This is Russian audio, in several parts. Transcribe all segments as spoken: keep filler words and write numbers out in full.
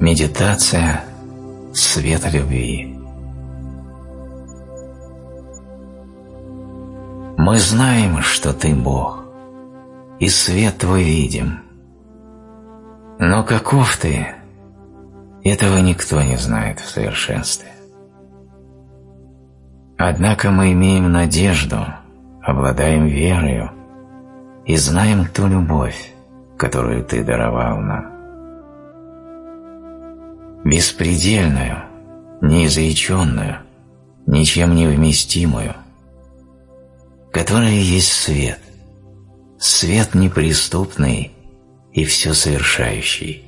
Медитация света любви. Мы знаем, что Ты Бог, и свет Твой видим. Но каков Ты, этого никто не знает в совершенстве. Однако мы имеем надежду, обладаем верою и знаем ту любовь, которую Ты даровал нам. Беспредельную, неизреченную, ничем не вместимую, которая есть свет, свет неприступный и все совершающий.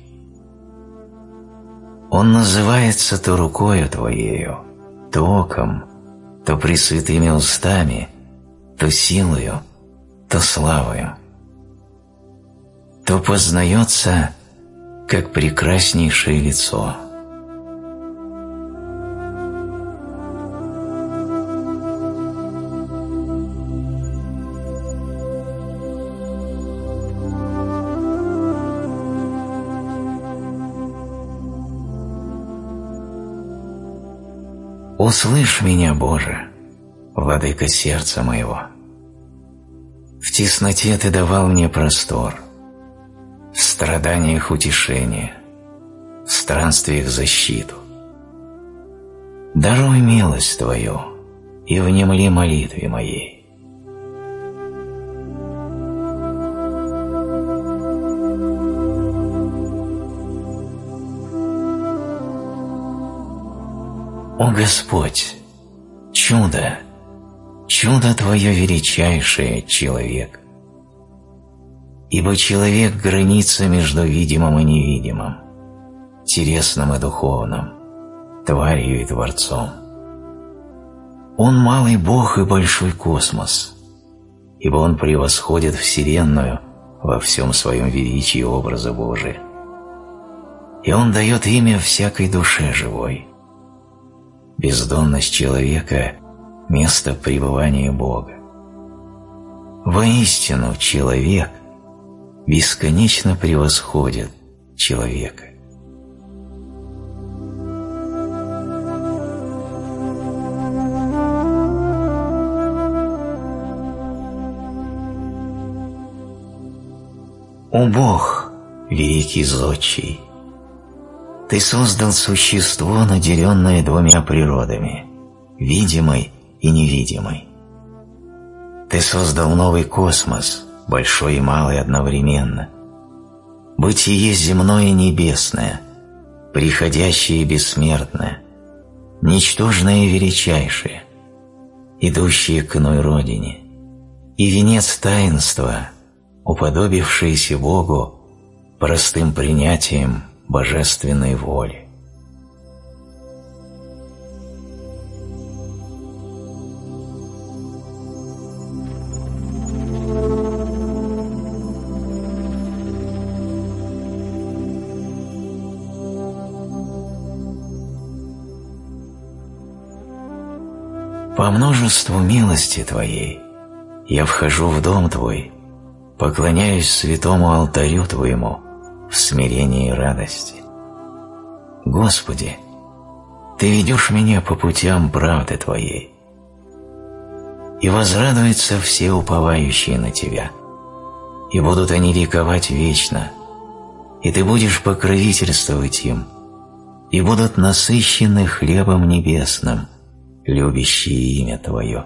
Он называется то рукою Твоею, то оком, то пресвятыми устами, то силою, то славою, то познается как прекраснейшее лицо. Услышь меня, Боже, владыка сердца моего. В тесноте Ты давал мне простор, в страданиях утешение, в странствиях защиту. Даруй милость Твою и внемли молитве моей. О Господь, чудо, чудо Твое величайшее, человек. Ибо человек – граница между видимым и невидимым, телесным и духовным, тварью и Творцом. Он малый Бог и большой космос, ибо Он превосходит Вселенную во всем своем величии образа Божия. И Он дает имя всякой душе живой. Бездонность человека – место пребывания Бога. Воистину, человек бесконечно превосходит человека. О Бог, великий зодчий, Ты создал существо, наделенное двумя природами – видимой и невидимой. Ты создал новый космос, большой и малый одновременно, бытие земное и небесное, приходящее и бессмертное, ничтожное и величайшее, идущее к иной родине, и венец таинства, уподобившийся Богу простым принятием божественной воли. По множеству милости Твоей я вхожу в дом Твой, поклоняюсь святому алтарю Твоему в смирении и радости. Господи, Ты ведешь меня по путям правды Твоей. И возрадуются все уповающие на Тебя, и будут они ликовать вечно, и Ты будешь покровительствовать им, и будут насыщены хлебом небесным, любящие имя Твое.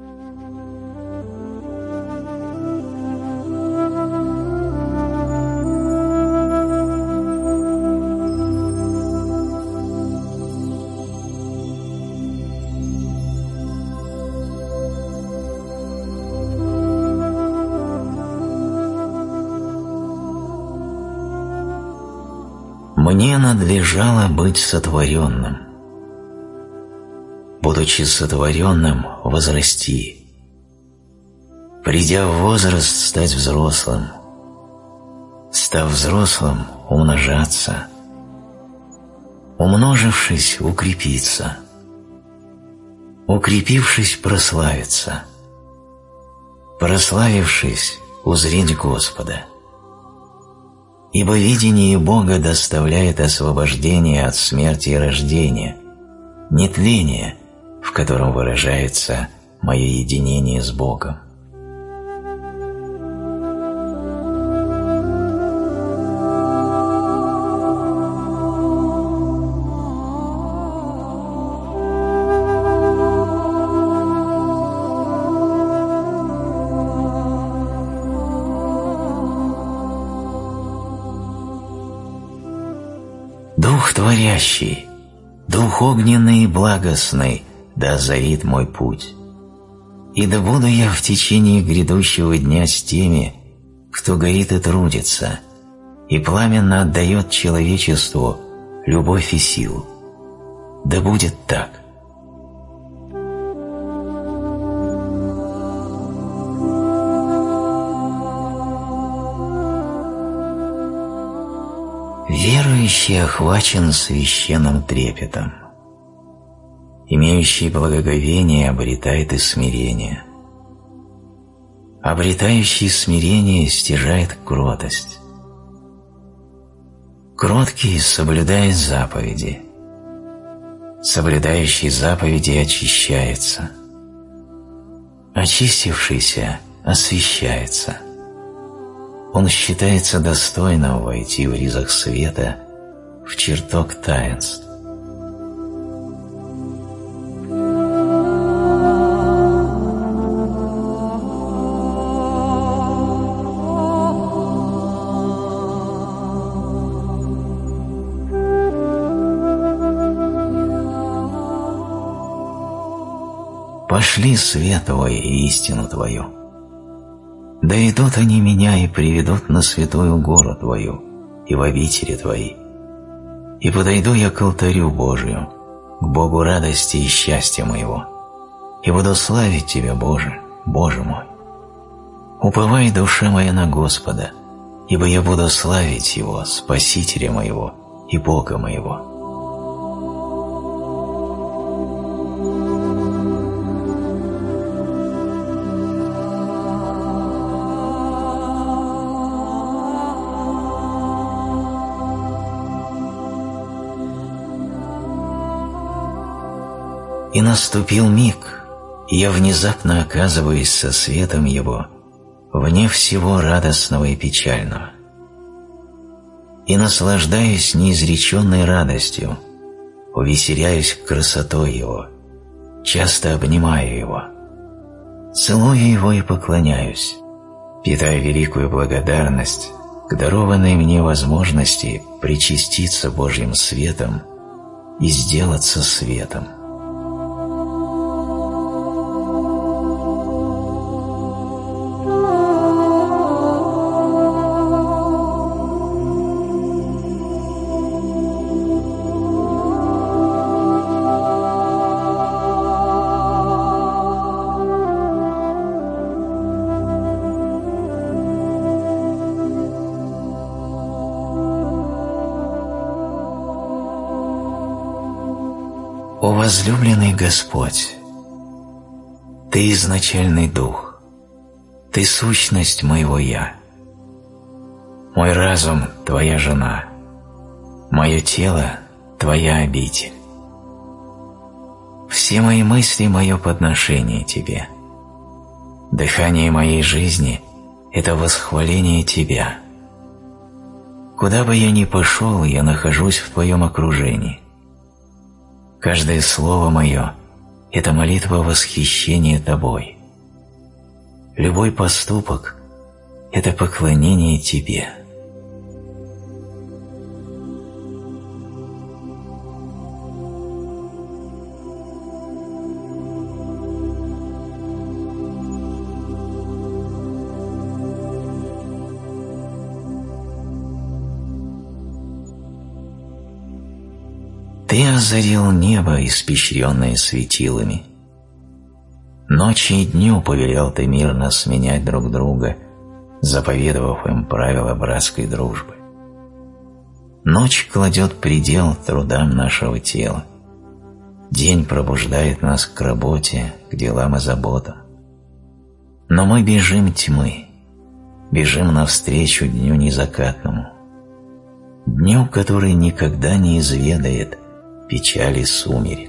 Мне надлежало быть сотворенным. Будучи сотворенным, возрасти. Придя в возраст, стать взрослым. Став взрослым, умножаться. Умножившись, укрепиться. Укрепившись, прославиться. Прославившись, узреть Господа. Ибо видение Бога доставляет освобождение от смерти и рождения, нетление, в котором выражается мое единение с Богом. Дух творящий, Дух огненный и благостный, да озарит мой путь. И да буду я в течение грядущего дня с теми, кто горит и трудится, и пламенно отдает человечеству любовь и силу. Да будет так. Верующий охвачен священным трепетом. Имеющий благоговение обретает и смирение. Обретающий смирение стяжает кротость. Кроткий соблюдает заповеди. Соблюдающий заповеди очищается. Очистившийся освящается. Он считается достойным войти в ризах света в чертог таинств. Пошли свет Твой и истину Твою. Да идут они меня и приведут на святую гору Твою и в обители Твои. И подойду я к алтарю Божию, к Богу радости и счастья моего, и буду славить Тебя, Боже, Боже мой. Уповай, душа моя, на Господа, ибо я буду славить Его, Спасителя моего и Бога моего. И наступил миг, и я внезапно оказываюсь со светом Его, вне всего радостного и печального. И наслаждаюсь неизреченной радостью, увеселяюсь красотой Его, часто обнимаю Его, целую Его и поклоняюсь, питая великую благодарность к дарованной мне возможности причаститься Божьим светом и сделаться светом. О возлюбленный Господь, Ты изначальный Дух, Ты сущность моего «Я». Мой разум – Твоя жена, мое тело – Твоя обитель. Все мои мысли – мое подношение Тебе. Дыхание моей жизни – это восхваление Тебя. Куда бы я ни пошел, я нахожусь в Твоем окружении. Каждое слово мое – это молитва восхищения Тобой. Любой поступок – это поклонение Тебе. Ты озарил небо, испещренное светилами. Ночи и дню повелел Ты мирно сменять друг друга, заповедовав им правила братской дружбы. Ночь кладет предел трудам нашего тела. День пробуждает нас к работе, к делам и заботам. Но мы бежим тьмы, бежим навстречу дню незакатному, дню, который никогда не изведает печали сумерек.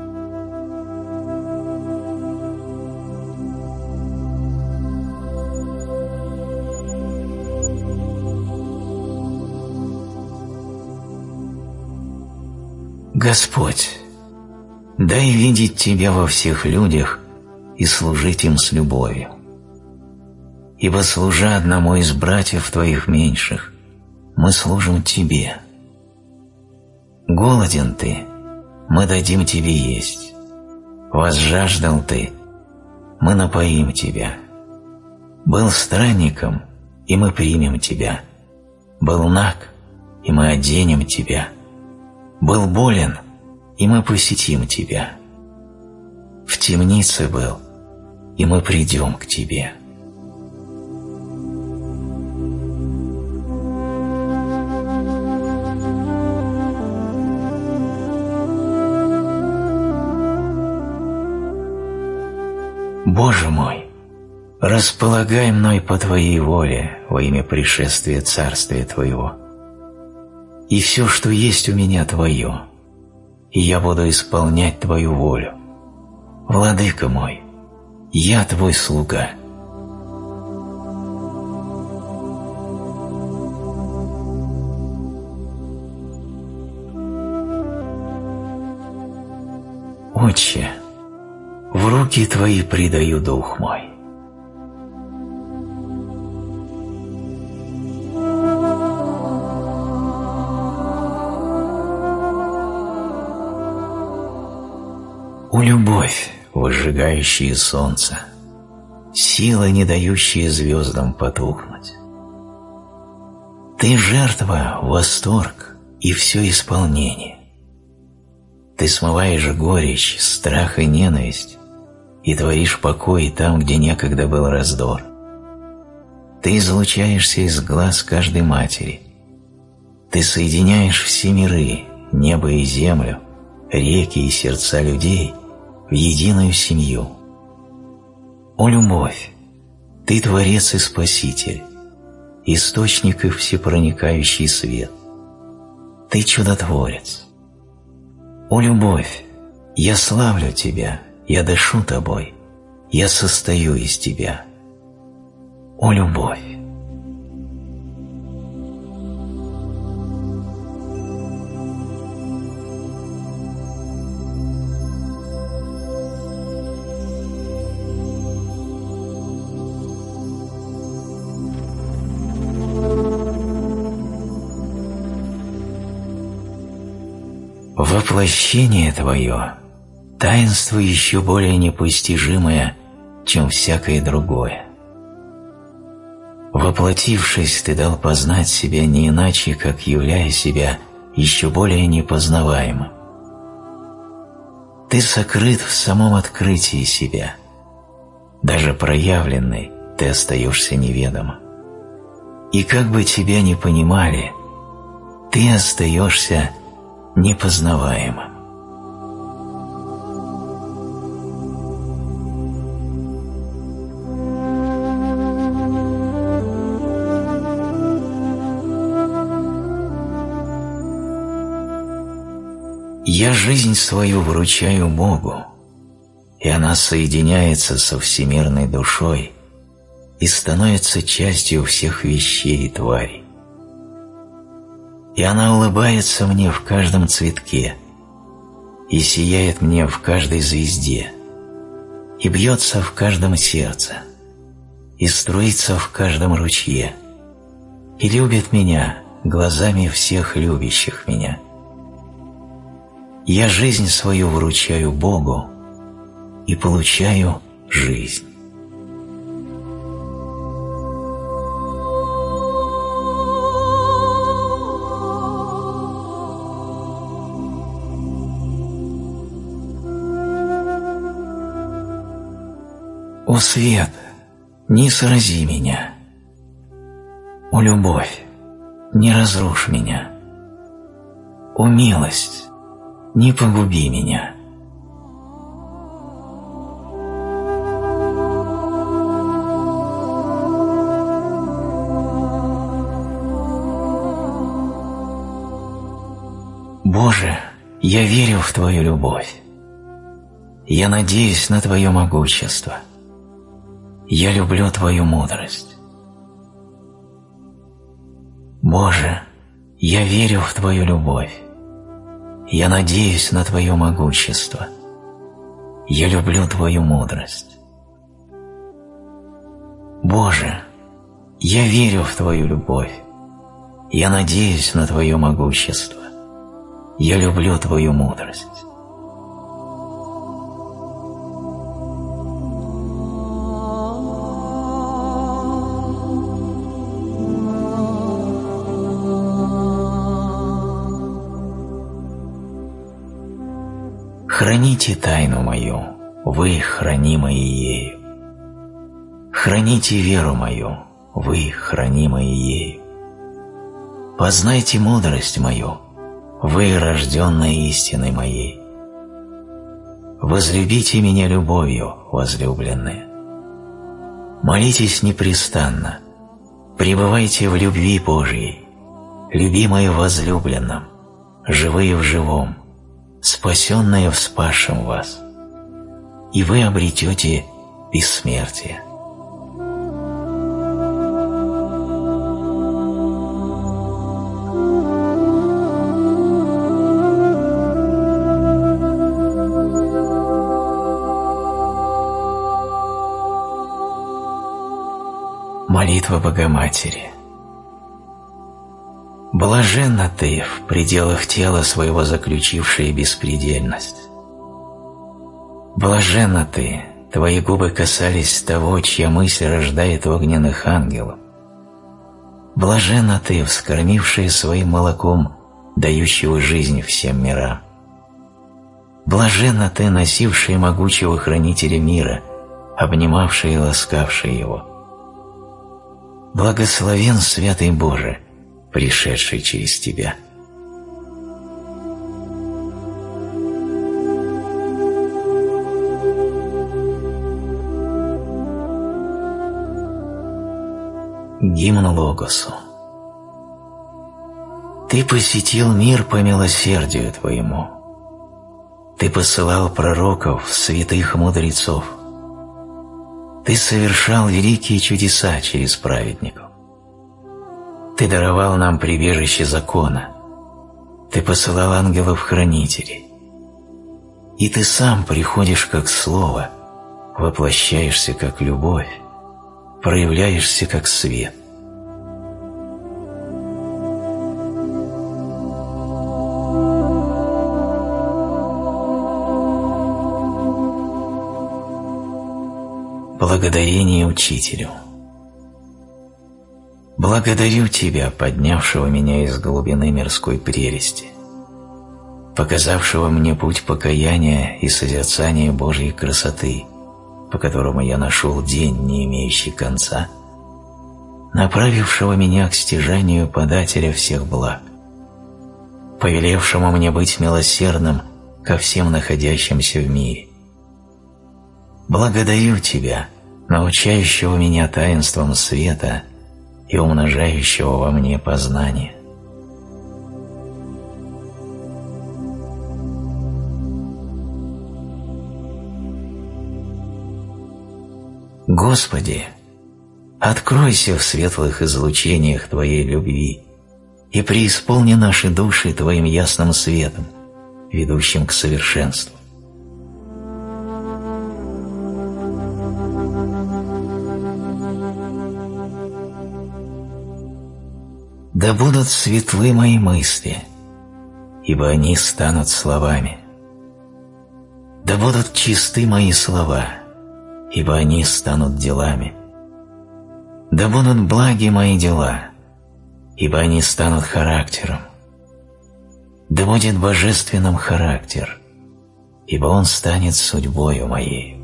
Господь, дай видеть Тебя во всех людях и служить им с любовью. Ибо, служа одному из братьев Твоих меньших, мы служим Тебе. Голоден Ты, мы дадим Тебе есть. Возжаждал Ты, мы напоим Тебя. Был странником, и мы примем Тебя. Был наг, и мы оденем Тебя. Был болен, и мы посетим Тебя. В темнице был, и мы придем к Тебе. Боже мой, располагай мной по Твоей воле во имя пришествия Царствия Твоего. И все, что есть у меня, Твое, и я буду исполнять Твою волю. Владыка мой, я Твой слуга. Отче, в руки Твои предаю дух мой. О любовь, выжигающая солнце, сила, не дающая звездам потухнуть. Ты жертва, восторг и все исполнение. Ты смываешь горечь, страх и ненависть и творишь покой там, где некогда был раздор. Ты излучаешься из глаз каждой матери. Ты соединяешь все миры, небо и землю, реки и сердца людей в единую семью. О любовь, Ты Творец и Спаситель, источник и всепроникающий свет. Ты чудотворец. О любовь, я славлю Тебя, я дышу Тобой, я состою из Тебя. О любовь! Воплощение Твое – таинство еще более непостижимое, чем всякое другое. Воплотившись, Ты дал познать себя не иначе, как являя себя еще более непознаваемым. Ты сокрыт в самом открытии себя. Даже проявленный Ты остаешься неведомым. И как бы Тебя ни понимали, Ты остаешься непознаваемым. Я жизнь свою вручаю Богу, и она соединяется со всемирной душой и становится частью всех вещей и тварей. И она улыбается мне в каждом цветке, и сияет мне в каждой звезде, и бьется в каждом сердце, и струится в каждом ручье, и любит меня глазами всех любящих меня. Я жизнь свою вручаю Богу и получаю жизнь. О свет, не срази меня. О любовь, не разрушь меня. О милость, не погуби меня. в Твою любовь. Я надеюсь на Твое могущество. Я люблю Твою мудрость. Боже, я верю в Твою любовь. Я надеюсь на Твое могущество. Я люблю Твою мудрость. Боже, я верю в Твою любовь. Я надеюсь на Твое могущество. Я люблю Твою мудрость. Храните тайну мою, вы, хранимые ею. Храните веру мою, вы, хранимые ею. Познайте мудрость мою, вы, рожденные истиной моей. Возлюбите меня любовью, возлюбленные. Молитесь непрестанно, пребывайте в любви Божией, любимые в возлюбленном, живые в живом, спасенные в спасшем вас, и вы обретете бессмертие. Молитва Богоматери. Блаженна ты, в пределах тела своего заключившая беспредельность. Блаженна ты, твои губы касались того, чья мысль рождает огненных ангелов. Блаженна ты, вскормившая своим молоком, дающего жизнь всем мирам. Блаженна ты, носившая могучего хранителя мира, обнимавшая и ласкавшая его. Благословен Святый Боже, пришедший через тебя. Гимн Логосу. Ты посетил мир по милосердию Твоему. Ты посылал пророков, святых мудрецов. Ты совершал великие чудеса через праведников. Ты даровал нам прибежище закона. Ты посылал ангелов-хранителей. И Ты сам приходишь как Слово, воплощаешься как любовь, проявляешься как свет. Благодарение Учителю. Благодарю Тебя, поднявшего меня из глубины мирской прелести, показавшего мне путь покаяния и созерцания Божьей красоты, по которому я нашел день, не имеющий конца, направившего меня к стяжанию подателя всех благ, повелевшему мне быть милосердным ко всем находящимся в мире. Благодарю Тебя, научающего меня таинствам света и умножающего во мне познание. Господи, откройся в светлых излучениях Твоей любви и преисполни наши души Твоим ясным светом, ведущим к совершенству. Да будут светлы мои мысли, ибо они станут словами. Да будут чисты мои слова, ибо они станут делами. Да будут благи мои дела, ибо они станут характером. Да будет божественным характер, ибо он станет судьбою моей.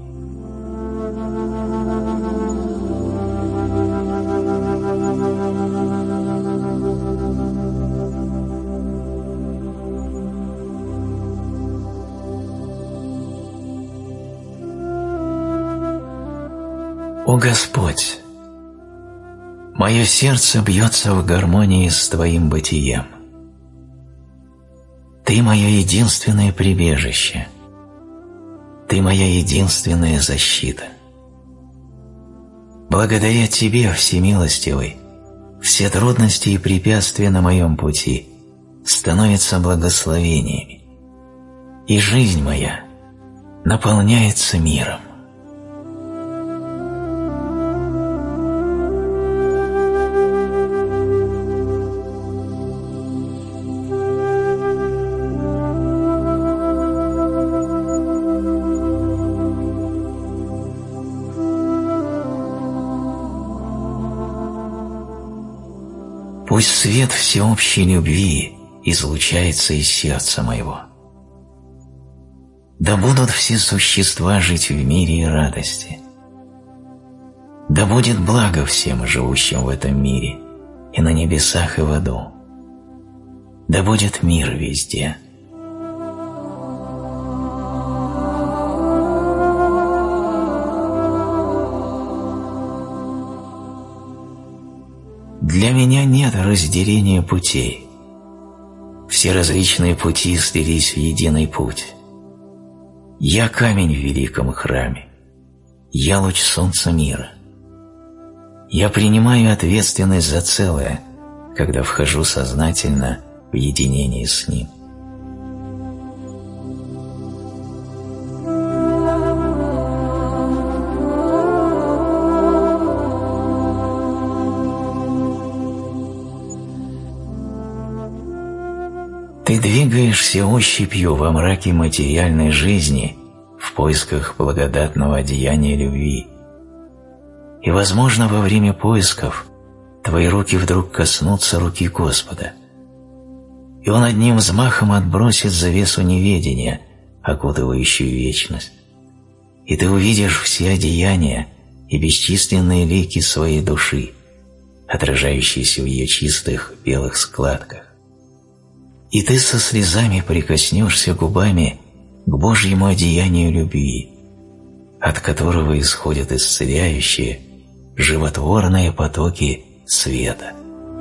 О Господь, мое сердце бьется в гармонии с Твоим бытием. Ты мое единственное прибежище. Ты моя единственная защита. Благодаря Тебе, Всемилостивый, все трудности и препятствия на моем пути становятся благословениями, и жизнь моя наполняется миром. Пусть свет всеобщей любви излучается из сердца моего. Да будут все существа жить в мире и радости. Да будет благо всем живущим в этом мире, и на небесах, и в аду. Да будет мир везде. Для меня нет разделения путей. Все различные пути слились в единый путь. Я камень в великом храме. Я луч солнца мира. Я принимаю ответственность за целое, когда вхожу сознательно в единение с ним. Ты двигаешься ощупью во мраке материальной жизни в поисках благодатного одеяния любви. И, возможно, во время поисков твои руки вдруг коснутся руки Господа, и Он одним взмахом отбросит завесу неведения, окутывающую вечность, и ты увидишь все одеяния и бесчисленные лики своей души, отражающиеся в ее чистых белых складках. И ты со слезами прикоснешься губами к Божьему одеянию любви, от которого исходят исцеляющие, животворные потоки света.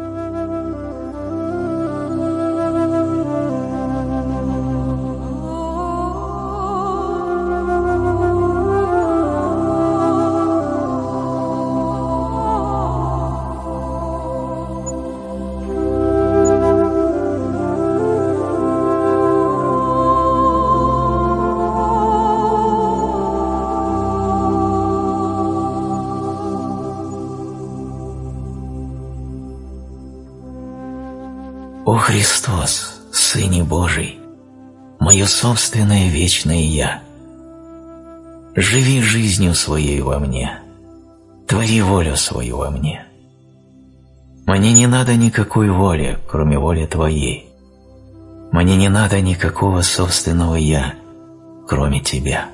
О Христос, Сыне Божий, мое собственное вечное Я, живи жизнью своей во мне, твори волю свою во мне. Мне не надо никакой воли, кроме воли Твоей. Мне не надо никакого собственного Я, кроме Тебя.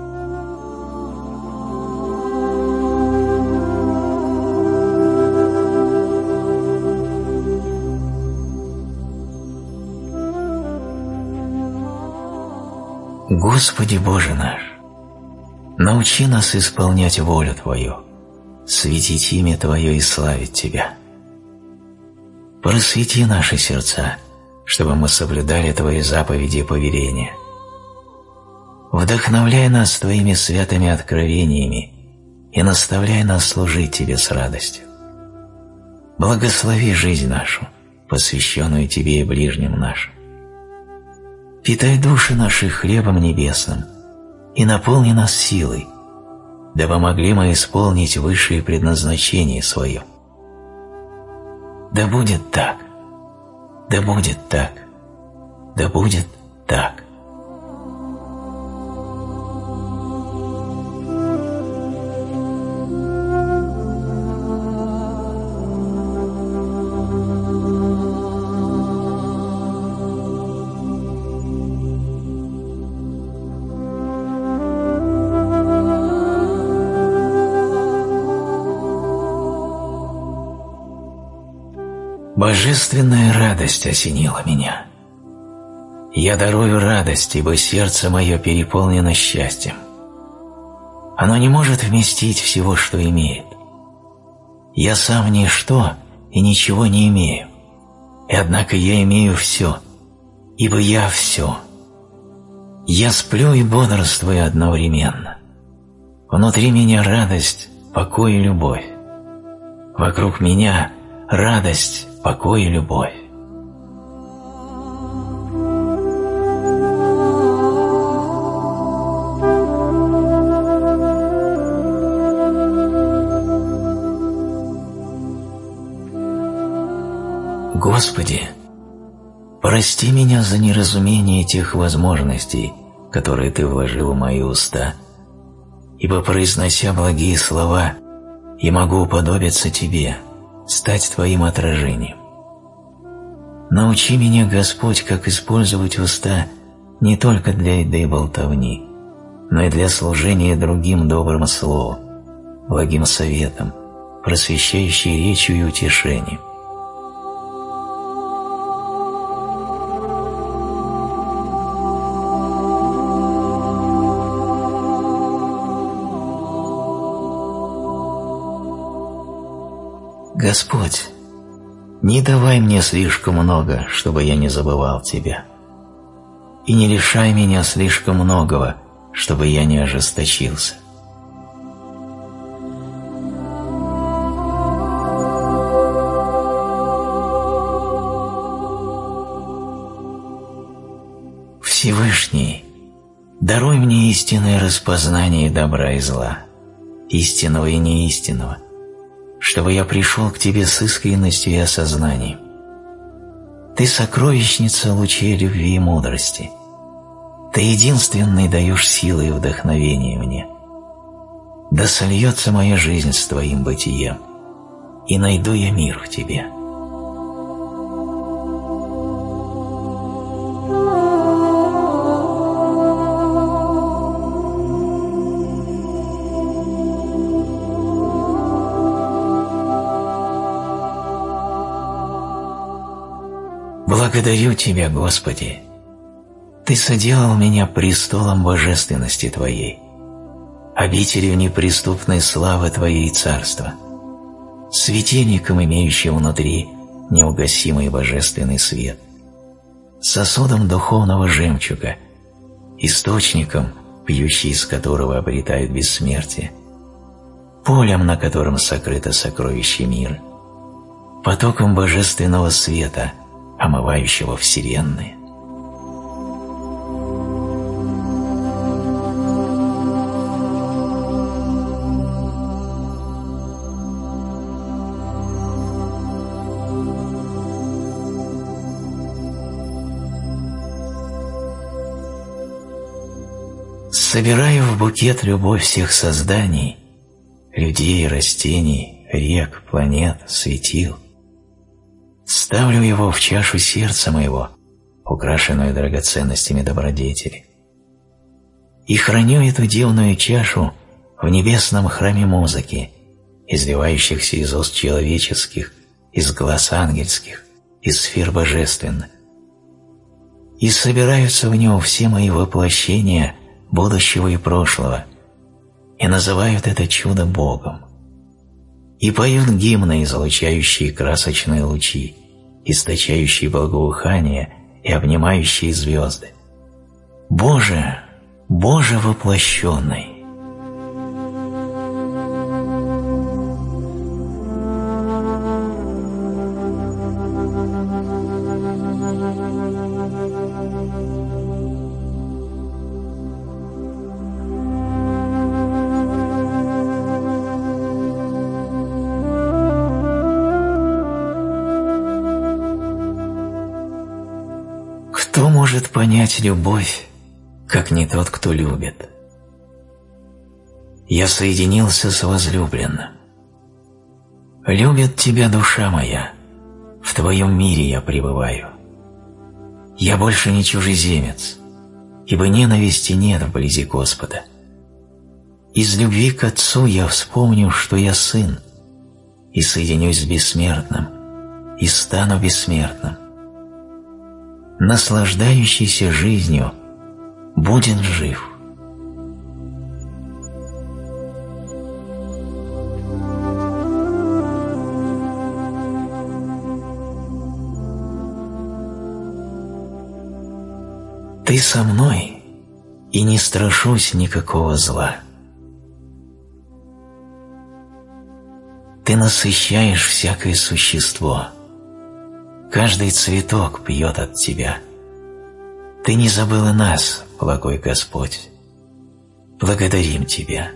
Господи Боже наш, научи нас исполнять волю Твою, светить имя Твое и славить Тебя. Просвети наши сердца, чтобы мы соблюдали Твои заповеди и повеления. Вдохновляй нас Твоими святыми откровениями и наставляй нас служить Тебе с радостью. Благослови жизнь нашу, посвященную Тебе и ближним нашим. Питай души наши хлебом небесным и наполни нас силой, дабы могли мы исполнить высшее предназначение свое. Да будет так, да будет так, да будет так. Божественная радость осенила меня. Я дарую радость, ибо сердце мое переполнено счастьем. Оно не может вместить всего, что имеет. Я сам ничто и ничего не имею, и однако я имею все, ибо я все. Я сплю и бодрствую одновременно. Внутри меня радость, покой и любовь. Вокруг меня радость, покой и любовь. Господи, прости меня за неразумение тех возможностей, которые Ты вложил в мои уста, ибо, произнося благие слова, я могу уподобиться Тебе, стать Твоим отражением. Научи меня, Господь, как использовать уста не только для еды и болтовни, но и для служения другим добрым словом, благим советом, просвещающей речью и утешением. Господь, не давай мне слишком много, чтобы я не забывал Тебя, и не лишай меня слишком многого, чтобы я не ожесточился. Всевышний, даруй мне истинное распознание добра и зла, истинного и неистинного, чтобы я пришел к Тебе с искренностью и осознанием. Ты сокровищница лучей любви и мудрости. Ты единственный даешь силы и вдохновение мне. Да сольется моя жизнь с Твоим бытием, и найду я мир в Тебе. Благодарю Тебя, Господи! Ты соделал меня престолом божественности Твоей, обителью неприступной славы Твоей царства, светильником, имеющим внутри неугасимый божественный свет, сосудом духовного жемчуга, источником, пьющий из которого обретают бессмертие, полем, на котором сокрыто сокровище мира, потоком божественного света, омывающего вселенные. Собираю в букет любовь всех созданий, людей, растений, рек, планет, светил. Ставлю его в чашу сердца моего, украшенную драгоценностями добродетели. И храню эту дивную чашу в небесном храме музыки, изливающихся из уст человеческих, из глаз ангельских, из сфер божественных. И собираются в нем все мои воплощения будущего и прошлого, и называют это чудо Богом. И поют гимны, излучающие красочные лучи, источающие благоухание и обнимающие звезды. Боже, Боже воплощенный! Кто может понять любовь, как не тот, кто любит? Я соединился с возлюбленным. Любит тебя душа моя, в твоем мире я пребываю. Я больше не чужеземец, ибо ненависти нет вблизи Господа. Из любви к Отцу я вспомню, что я сын, и соединюсь с бессмертным, и стану бессмертным. Наслаждающийся жизнью будет жив. Ты со мной, и не страшусь никакого зла. Ты насыщаешь всякое существо, каждый цветок пьет от тебя. Ты не забыл и нас, благой Господь. Благодарим Тебя.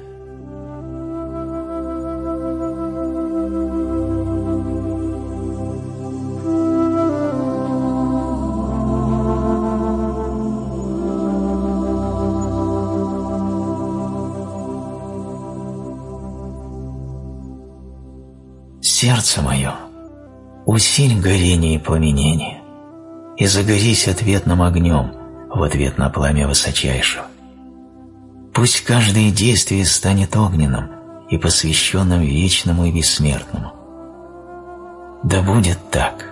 Сердце мое, усиль горение и пламенение, и загорись ответным огнем в ответ на пламя высочайшего. Пусть каждое действие станет огненным и посвященным вечному и бессмертному. Да будет так.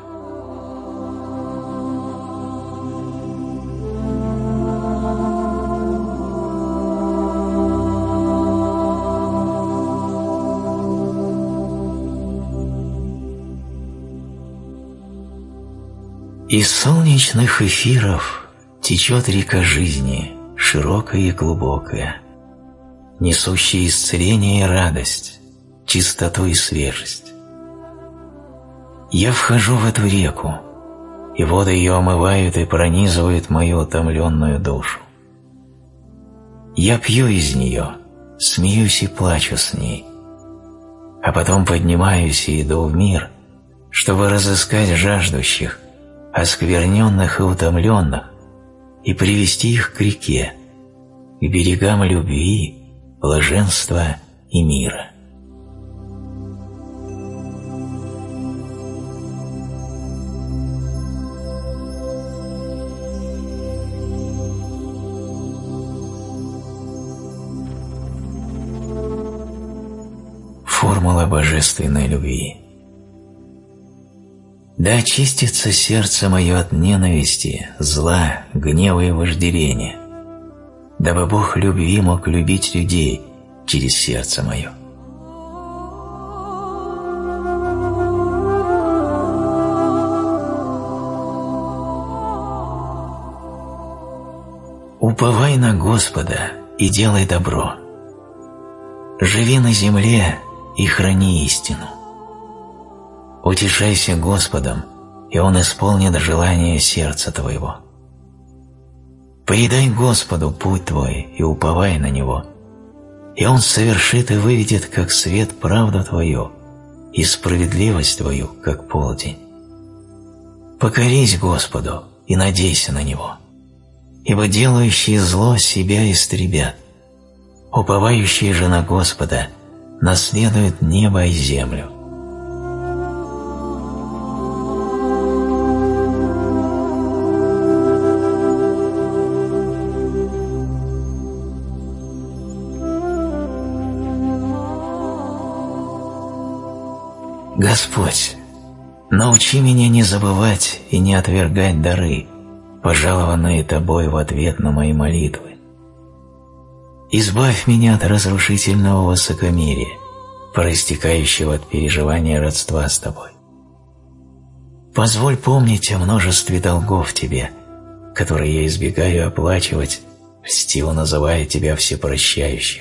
Из солнечных эфиров течет река жизни, широкая и глубокая, несущая исцеление и радость, чистоту и свежесть. Я вхожу в эту реку, и воды ее омывают и пронизывают мою утомленную душу. Я пью из нее, смеюсь и плачу с ней, а потом поднимаюсь и иду в мир, чтобы разыскать жаждущих, оскверненных и утомленных, и привести их к реке, к берегам любви, блаженства и мира. Формула божественной любви. Да очистится сердце мое от ненависти, зла, гнева и вожделения, дабы Бог любви мог любить людей через сердце мое. Уповай на Господа и делай добро. Живи на земле и храни истину. Утешайся Господом, и Он исполнит желание сердца твоего. Предай Господу путь твой и уповай на Него, и Он совершит и выведет как свет правду твою и справедливость твою, как полдень. Покорись Господу и надейся на Него, ибо делающие зло себя истребят, уповающие же на Господа наследуют небо и землю. Господь, научи меня не забывать и не отвергать дары, пожалованные Тобой в ответ на мои молитвы. Избавь меня от разрушительного высокомерия, проистекающего от переживания родства с Тобой. Позволь помнить о множестве долгов Тебе, которые я избегаю оплачивать, льстиво называя Тебя всепрощающим.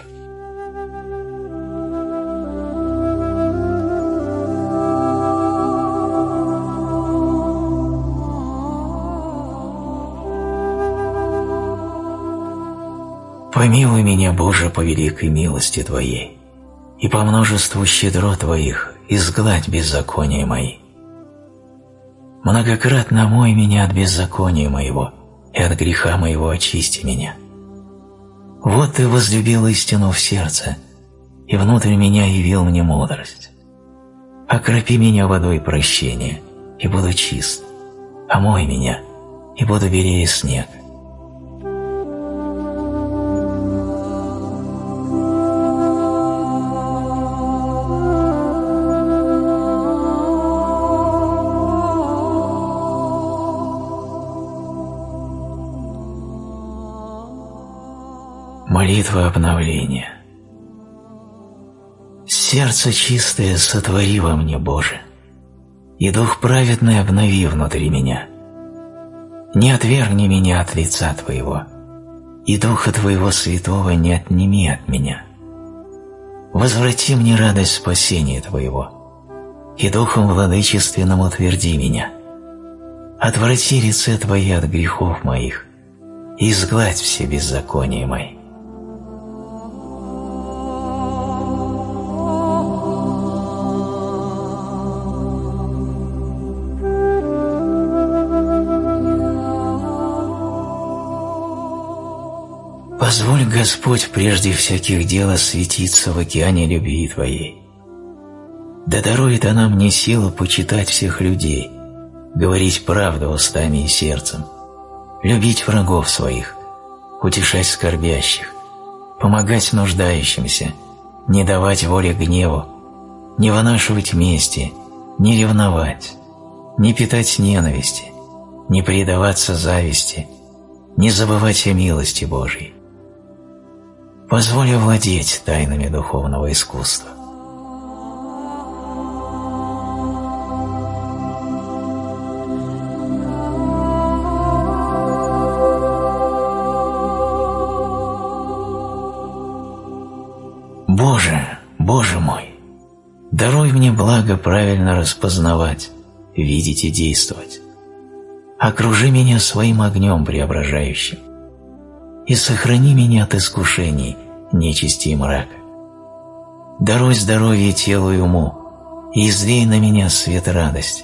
Помилуй меня, Боже, по великой милости Твоей, и по множеству щедрот Твоих изгладь беззакония мои. Многократно омой меня от беззакония моего, и от греха моего очисти меня. Вот Ты возлюбил истину в сердце, и внутрь меня явил мне мудрость. Окропи меня водой прощения, и буду чист. Омой меня, и буду белее снег. Молитва обновления. Сердце чистое сотвори во мне, Боже, и дух праведный обнови внутри меня. Не отвергни меня от лица Твоего, и Духа Твоего Святого не отними от меня. Возврати мне радость спасения Твоего, и Духом владычественным утверди меня. Отврати лице Твое от грехов моих, и изгладь все беззакония мои. Позволь, Господь, прежде всяких дел осветиться в океане любви Твоей. Да дарует она мне силу почитать всех людей, говорить правду устами и сердцем, любить врагов своих, утешать скорбящих, помогать нуждающимся, не давать воли гневу, не вынашивать мести, не ревновать, не питать ненависти, не предаваться зависти, не забывать о милости Божией. Позволь овладеть тайнами духовного искусства. Боже, Боже мой, даруй мне благо правильно распознавать, видеть и действовать. Окружи меня своим огнем преображающим и сохрани меня от искушений, нечисти и мрака. Даруй здоровье телу и уму, и излей на меня свет радости.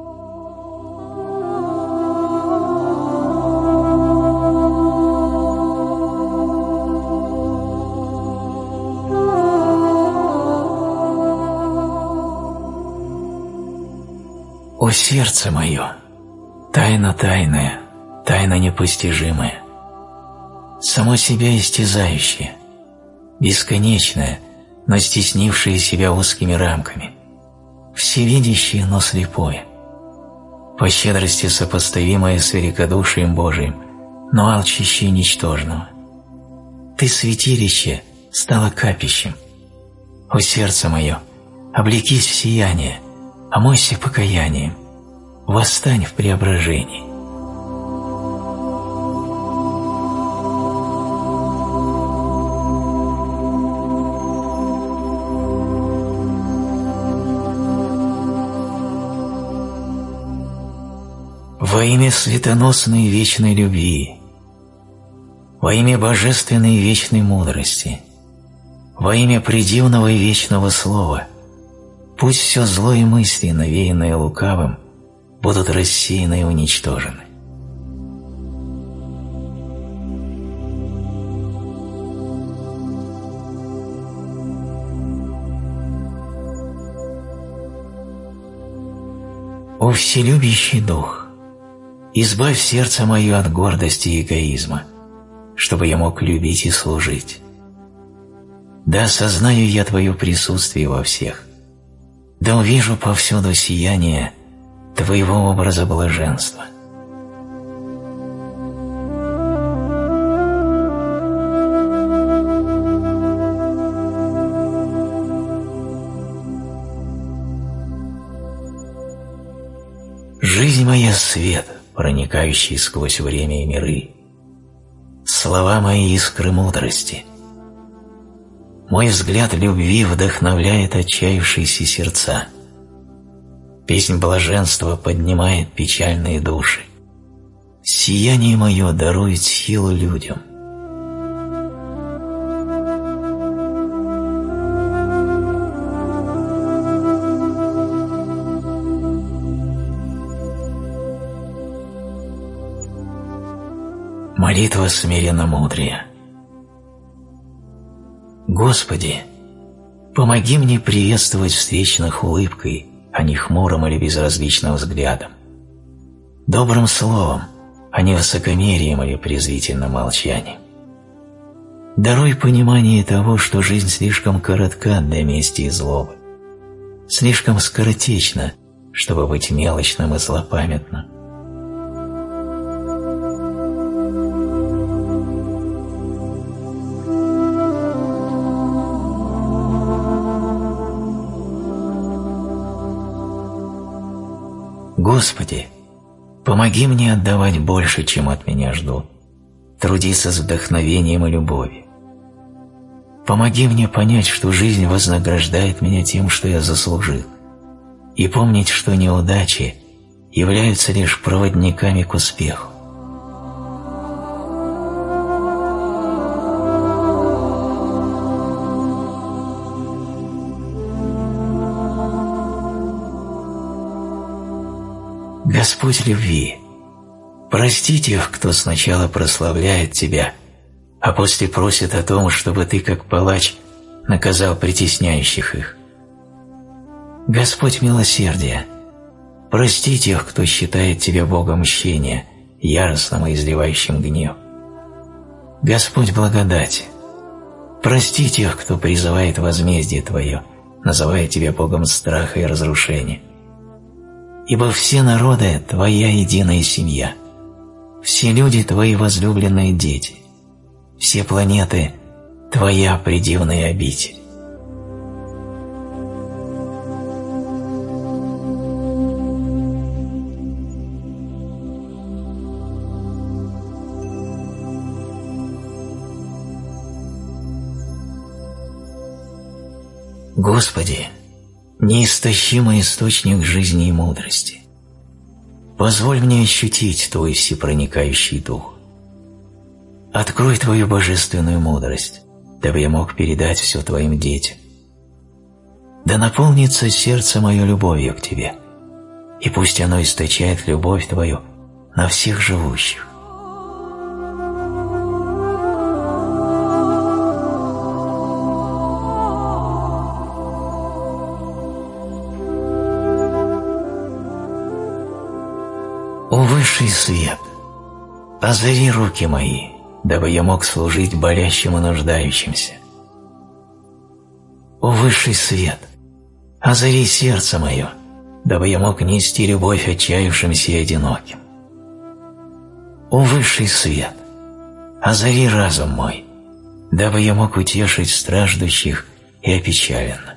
О сердце мое, тайна тайная, тайна непостижимая, само себя истязающее, бесконечное, но стеснившее себя узкими рамками, всевидящее, но слепое, по щедрости сопоставимое с великодушием Божиим, но алчащее ничтожного. Ты, святилище, стало капищем. О сердце мое, облекись в сияние, омойся покаянием, восстань в преображении. Во имя светоносной вечной любви, во имя божественной вечной мудрости, во имя предивного и вечного слова, пусть все зло и мысли, навеянные лукавым, будут рассеяны и уничтожены. О вселюбящий Дух, избавь сердце мое от гордости и эгоизма, чтобы я мог любить и служить. Да осознаю я Твое присутствие во всех, да увижу повсюду сияние Твоего образа блаженства. Жизнь моя — свет, проникающий сквозь время и миры. Слова мои — искры мудрости. Мой взгляд любви вдохновляет отчаявшиеся сердца. Песнь блаженства поднимает печальные души. Сияние мое дарует силу людям. Молитва смиренно мудрая. Господи, помоги мне приветствовать встречных улыбкой, а не хмурым или безразличным взглядом, добрым словом, а не высокомерием или презрительным молчанием. Даруй понимание того, что жизнь слишком коротка для мести и злобы, слишком скоротечна, чтобы быть мелочным и злопамятным. Господи, Помоги мне отдавать больше, чем от меня ждут, трудиться с вдохновением и любовью. Помоги мне понять, что жизнь вознаграждает меня тем, что я заслужил, и помнить, что неудачи являются лишь проводниками к успеху. Господь любви, прости тех, кто сначала прославляет Тебя, а после просит о том, чтобы Ты, как палач, наказал притесняющих их. Господь милосердия, прости тех, кто считает Тебя Богом мщения, яростным и изливающим гнев. Господь благодати, прости тех, кто призывает возмездие Твое, называя Тебя Богом страха и разрушения. Ибо все народы – Твоя единая семья, все люди – Твои возлюбленные дети, все планеты – Твоя предивная обитель. Господи, неистощимый источник жизни и мудрости, позволь мне ощутить Твой всепроникающий дух. Открой Твою божественную мудрость, дабы я мог передать все Твоим детям. Да наполнится сердце мое любовью к Тебе, и пусть оно источает любовь Твою на всех живущих. О высший свет, озари руки мои, дабы я мог служить болящим и нуждающимся. О высший свет, озари сердце мое, дабы я мог нести любовь отчаявшимся и одиноким. О высший свет, озари разум мой, дабы я мог утешить страждущих и опечаленных.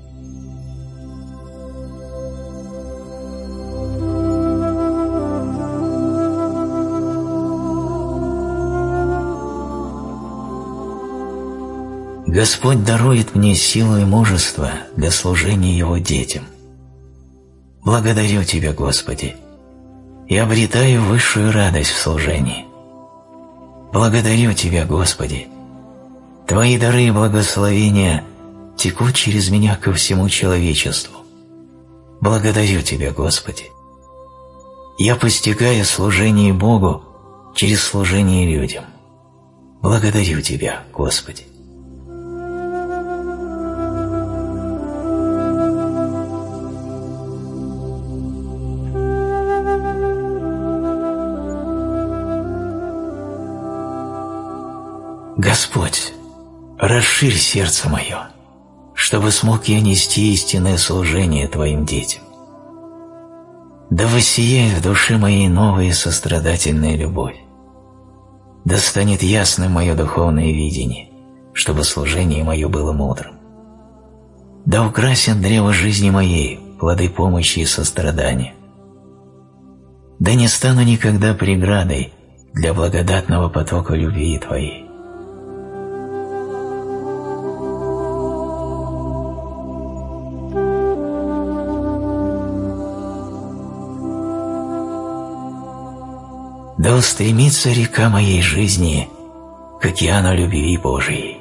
Господь дарует мне силу и мужество для служения Его детям. Благодарю Тебя, Господи, и обретаю высшую радость в служении. Благодарю Тебя, Господи, Твои дары и благословения текут через меня ко всему человечеству. Благодарю Тебя, Господи. Я постигаю служение Богу через служение людям. Благодарю Тебя, Господи. Господь, расширь сердце мое, чтобы смог я нести истинное служение Твоим детям. Да воссияет в душе моей новая сострадательная любовь. Да станет ясным мое духовное видение, чтобы служение мое было мудрым. Да украсят древо жизни моей плоды помощи и сострадания. Да не стану никогда преградой для благодатного потока любви Твоей. Да устремится река моей жизни к океану любви Божией.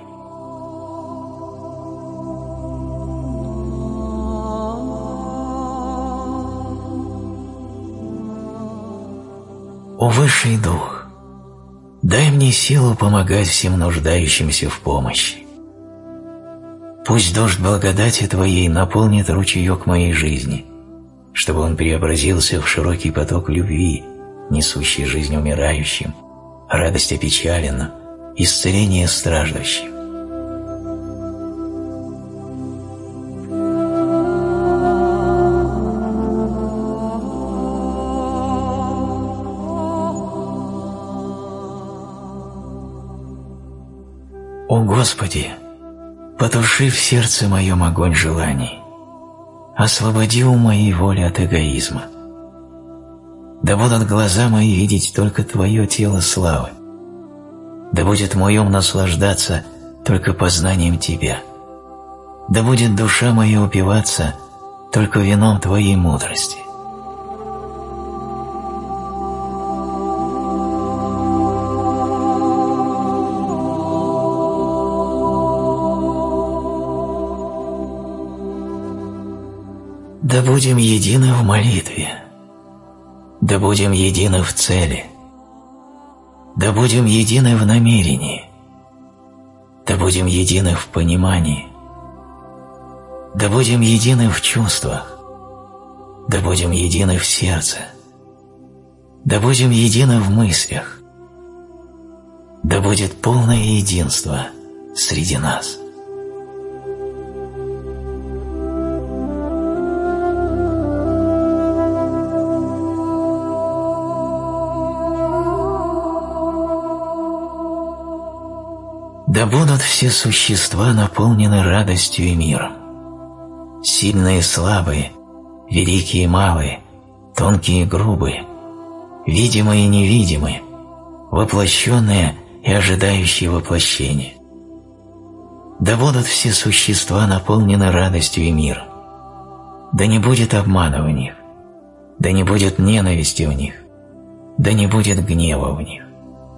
О Высший Дух, дай мне силу помогать всем нуждающимся в помощи. Пусть дождь благодати Твоей наполнит ручеек моей жизни, чтобы он преобразился в широкий поток любви, несущий жизнь умирающим, радость опечаленным, исцеление страждущим. О Господи, потуши в сердце моем огонь желаний, освободи ум моей воли от эгоизма. Да будут глаза мои видеть только Твое тело славы. Да будет мой ум наслаждаться только познанием Тебя. Да будет душа моя упиваться только вином Твоей мудрости. Да будем едины в молитве, да будем едины в цели, да будем едины в намерении, да будем едины в понимании, да будем едины в чувствах, да будем едины в сердце, да будем едины в мыслях, да будет полное единство среди нас. Да будут все существа наполнены радостью и миром. Сильные и слабые, великие и малые, тонкие и грубые, видимые и невидимые, воплощенные и ожидающие воплощения. Да будут все существа наполнены радостью и миром. Да не будет обмана в них, да не будет ненависти в них, да не будет гнева в них.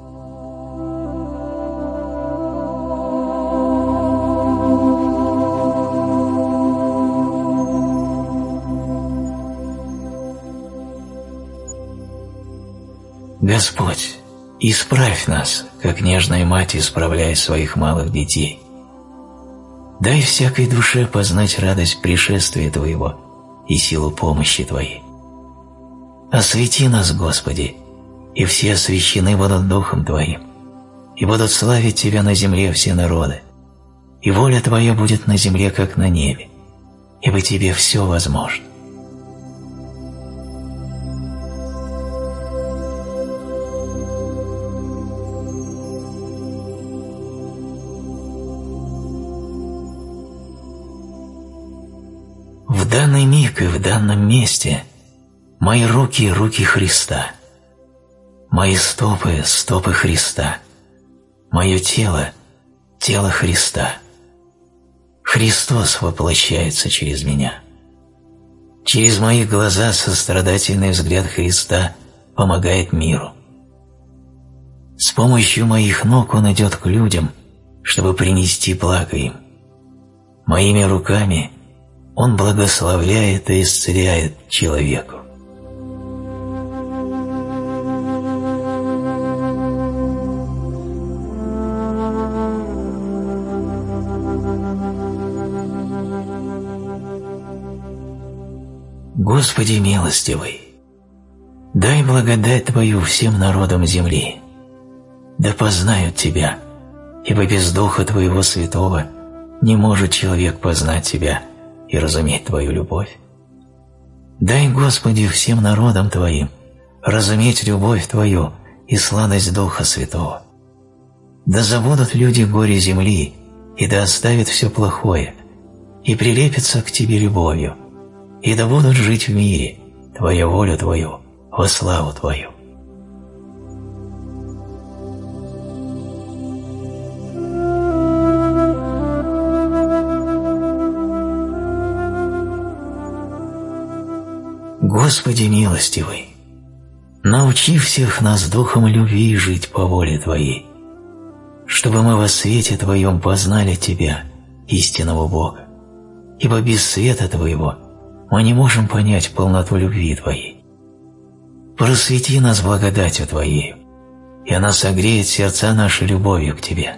Господь, исправь нас, как нежная мать исправляет своих малых детей. Дай всякой душе познать радость пришествия Твоего и силу помощи Твоей. Освети нас, Господи, и все освящены будут Духом Твоим, и будут славить Тебя на земле все народы, и воля Твоя будет на земле, как на небе, ибо Тебе все возможно. В данный миг и в данном месте мои руки – руки Христа, мои стопы – стопы Христа, мое тело – тело Христа. Христос воплощается через меня. Через мои глаза сострадательный взгляд Христа помогает миру. С помощью моих ног Он идет к людям, чтобы принести благо им. Моими руками Он благословляет и исцеляет человеку. Господи милостивый, дай благодать Твою всем народам земли, да познают Тебя, ибо без Духа Твоего Святого не может человек познать Тебя и разуметь Твою любовь. Дай, Господи, всем народам Твоим разуметь любовь Твою и сладость Духа Святого. Да забудут люди горе земли, и да оставят все плохое, и прилепятся к Тебе любовью, и да будут жить в мире, Твою волю Твою, во славу Твою. Господи милостивый, научи всех нас духом любви жить по воле Твоей, чтобы мы во свете Твоем познали Тебя, истинного Бога, ибо без света Твоего мы не можем понять полноту любви Твоей. Просвети нас благодатью Твоей, и она согреет сердца наши любовью к Тебе.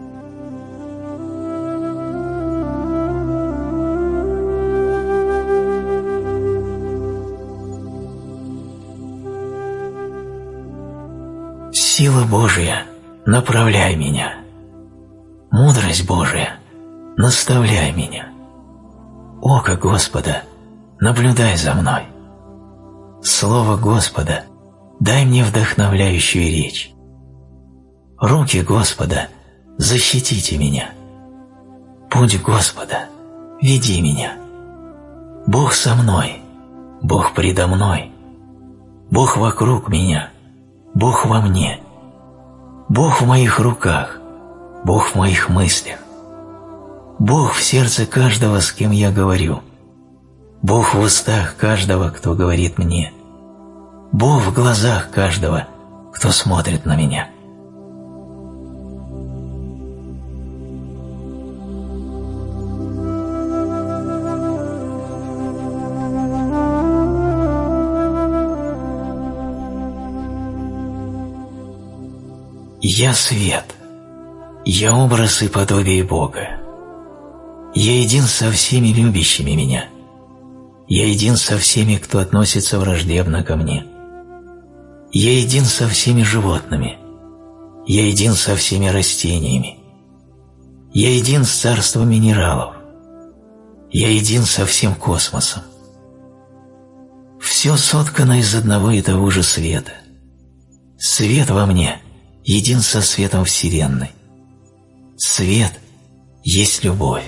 Сила Божия, направляй меня. Мудрость Божия, наставляй меня. Око Господа, наблюдай за мной. Слово Господа, дай мне вдохновляющую речь. Руки Господа, защитите меня. Путь Господа, веди меня. Бог со мной, Бог предо мной. Бог вокруг меня, Бог во мне, Бог в моих руках, Бог в моих мыслях, Бог в сердце каждого, с кем я говорю, Бог в устах каждого, кто говорит мне, Бог в глазах каждого, кто смотрит на меня. Я свет, я образ и подобие Бога. Я един со всеми любящими меня. Я един со всеми, кто относится враждебно ко мне. Я един со всеми животными. Я един со всеми растениями. Я един с царством минералов. Я един со всем космосом. Все соткано из одного и того же света. Свет во мне един со светом Вселенной. Свет есть любовь.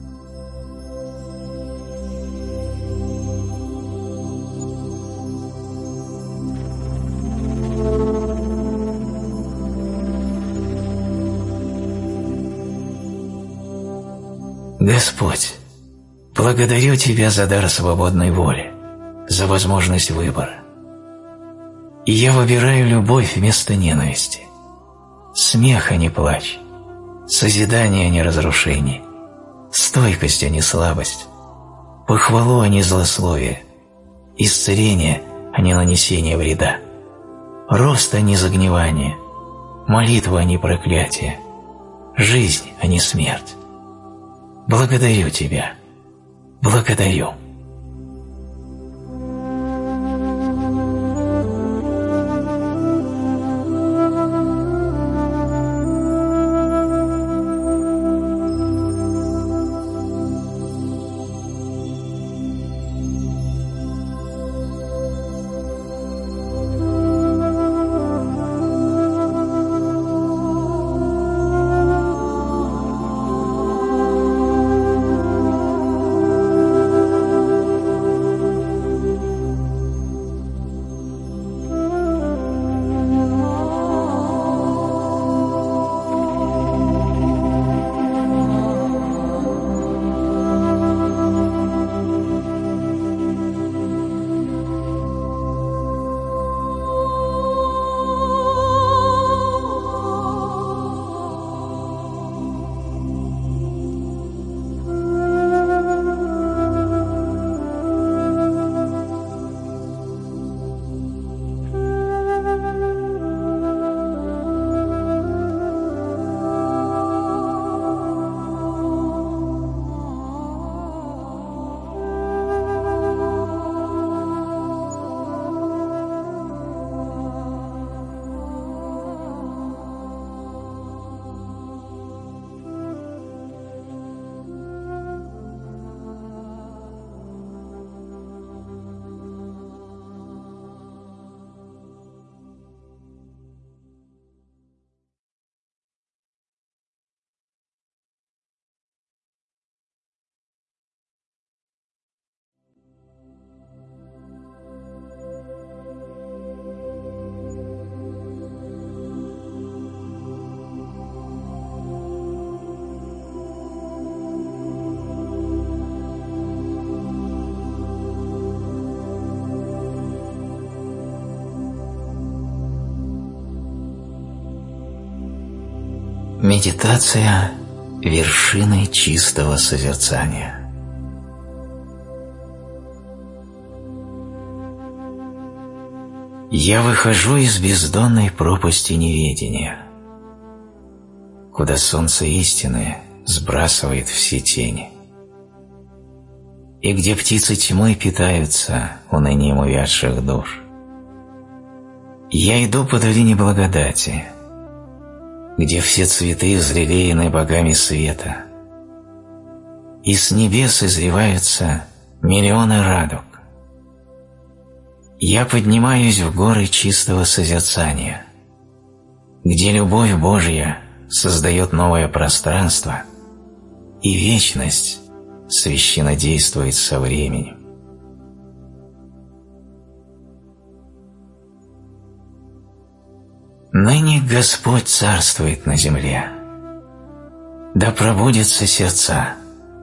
Господь, благодарю Тебя за дар свободной воли, за возможность выбора. И я выбираю любовь вместо ненависти, смех, а не плач, созидание, а не разрушение, стойкость, а не слабость, похвалу, а не злословие, исцеление, а не нанесение вреда, рост, а не загнивание, молитва, а не проклятие, жизнь, а не смерть. Благодарю Тебя, благодарю. Медитация вершины чистого созерцания. Я выхожу из бездонной пропасти неведения, куда солнце истины сбрасывает все тени, и где птицы тьмы питаются унынием увядших душ. Я иду по долине благодати, где все цветы взлелеены богами света, и с небес изливаются миллионы радуг. Я поднимаюсь в горы чистого созерцания, где любовь Божья создает новое пространство, и вечность священнодействует со временем. Ныне Господь царствует на земле. Да пробудятся сердца.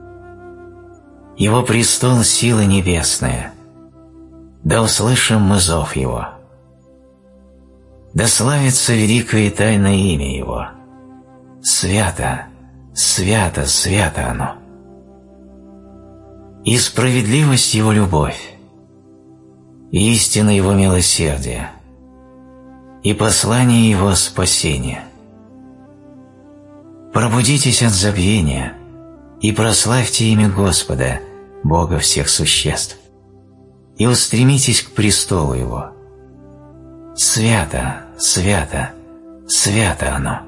Его престол — сила небесная. Да услышим мы зов Его. Да славится великое и тайное имя Его. Свято, свято, свято оно. И справедливость Его любовь, и истина Его милосердие, и послание Его спасения. Пробудитесь от забвения и прославьте имя Господа, Бога всех существ, и устремитесь к престолу Его. Свято, свято, свято оно.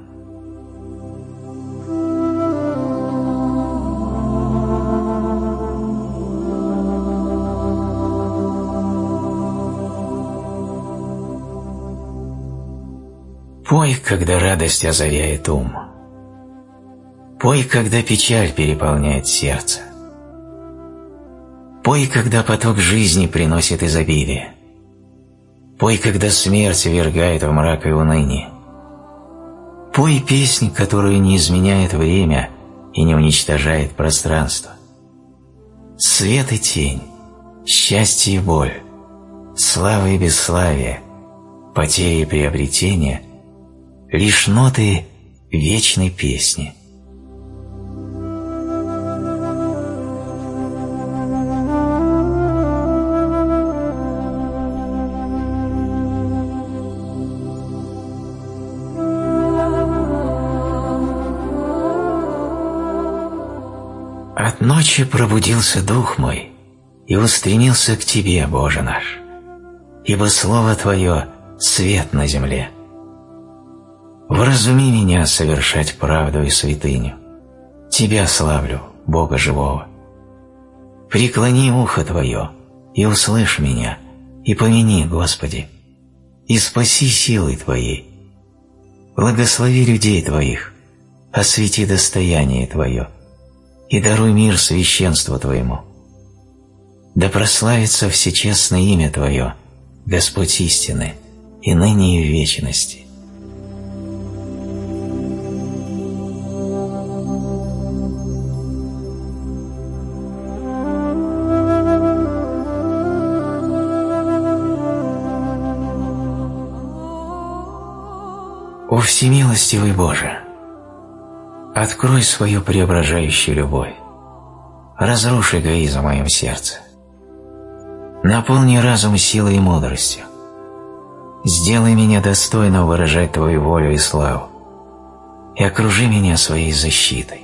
Пой, когда радость озаряет ум. Пой, когда печаль переполняет сердце. Пой, когда поток жизни приносит изобилие. Пой, когда смерть ввергает в мрак и уныние. Пой песнь, которую не изменяет время и не уничтожает пространство. Свет и тень, счастье и боль, слава и бесславие, потеря и приобретение — лишь ноты вечной песни. От ночи пробудился дух мой и устремился к Тебе, Боже наш, ибо Слово Твое — свет на земле. Вразуми меня совершать правду и святыню. Тебя славлю, Бога живого. Преклони ухо Твое и услышь меня, и помяни, Господи, и спаси силой Твоей. Благослови людей Твоих, освети достояние Твое, и даруй мир священству Твоему. Да прославится всечестное имя Твое, Господь истины, и ныне и в вечности. О всемилостивый Боже, открой свою преображающую любовь, разруши эгоизм в моем сердце, наполни разум силой и мудростью, сделай меня достойным выражать Твою волю и славу, и окружи меня своей защитой.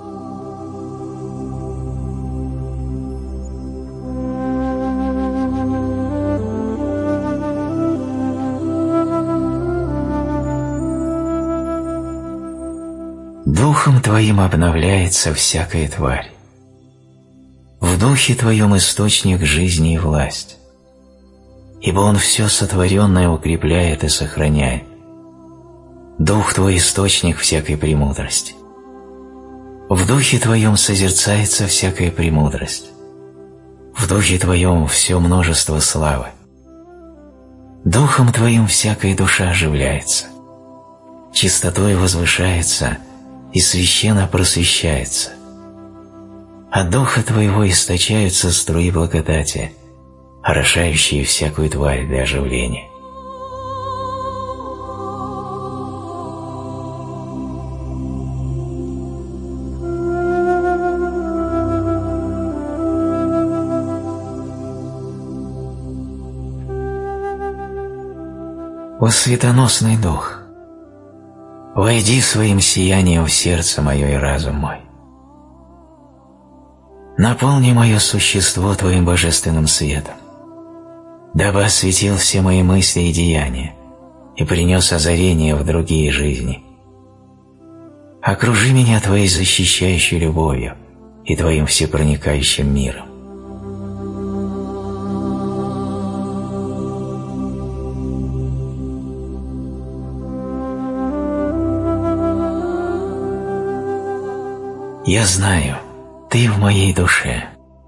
Духом Твоим обновляется всякая тварь. В Духе Твоем источник жизни и власть, ибо Он все сотворенное укрепляет и сохраняет. Дух Твой – источник всякой премудрости. В Духе Твоем созерцается всякая премудрость. В Духе Твоем все множество славы. Духом Твоим всякая душа оживляется. Чистотой возвышается и священно просвещается. От Духа Твоего источаются струи благодати, орошающие всякую тварь для оживления. О светоносный Дух, войди своим сиянием в сердце мое и разум мой. Наполни мое существо Твоим божественным светом, дабы осветил все мои мысли и деяния и принес озарение в другие жизни. Окружи меня Твоей защищающей любовью и Твоим всепроникающим миром. Я знаю, Ты в моей душе.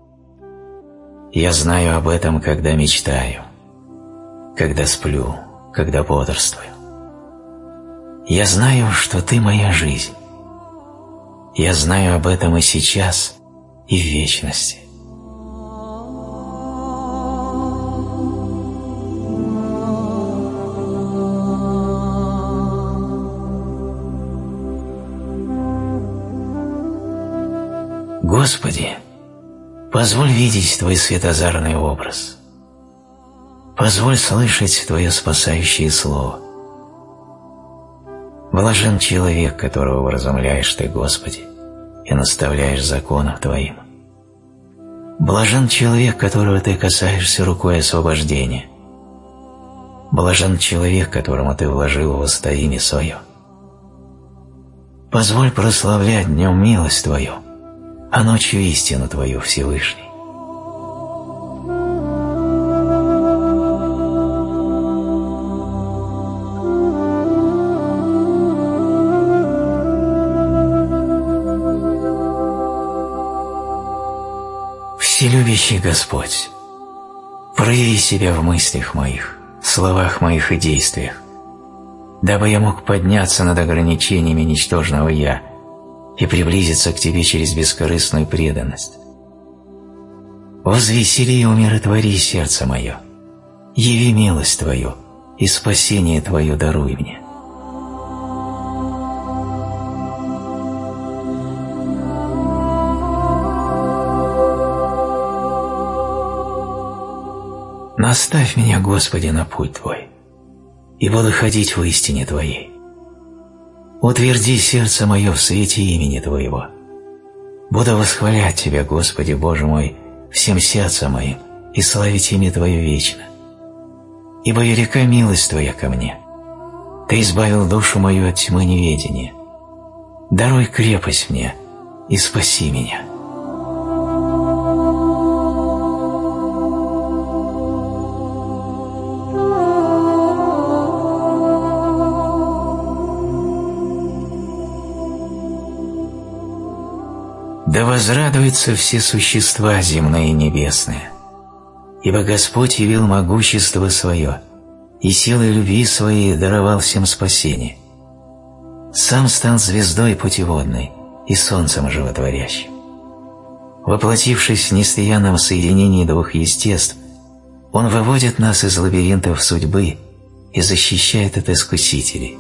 Я знаю об этом, когда мечтаю, когда сплю, когда бодрствую. Я знаю, что Ты моя жизнь. Я знаю об этом и сейчас, и в вечности. Господи, позволь видеть Твой светозарный образ. Позволь слышать Твое спасающее слово. Блажен человек, которого вразумляешь Ты, Господи, и наставляешь законом Твоим. Блажен человек, которого Ты касаешься рукой освобождения. Блажен человек, которому Ты вложил в уста имя Свое. Позволь прославлять днем милость Твою, а ночью истину Твою, Всевышний. Вселюбящий Господь, прояви себя в мыслях моих, словах моих и действиях, дабы я мог подняться над ограничениями ничтожного «я» и приблизиться к Тебе через бескорыстную преданность. Возвесели и умиротвори сердце мое, яви милость Твою и спасение Твое даруй мне. Наставь меня, Господи, на путь Твой, и буду ходить в истине Твоей. Утверди сердце мое в свете имени Твоего. Буду восхвалять Тебя, Господи, Боже мой, всем сердцем моим и славить имя Твое вечно. Ибо велика милость Твоя ко мне. Ты избавил душу мою от тьмы неведения. Даруй крепость мне и спаси меня. Да возрадуются все существа земные и небесные, ибо Господь явил могущество Свое и силой любви Своей даровал всем спасение. Сам стал звездой путеводной и солнцем животворящим. Воплотившись в нестоянном соединении двух естеств, Он выводит нас из лабиринтов судьбы и защищает от искусителей.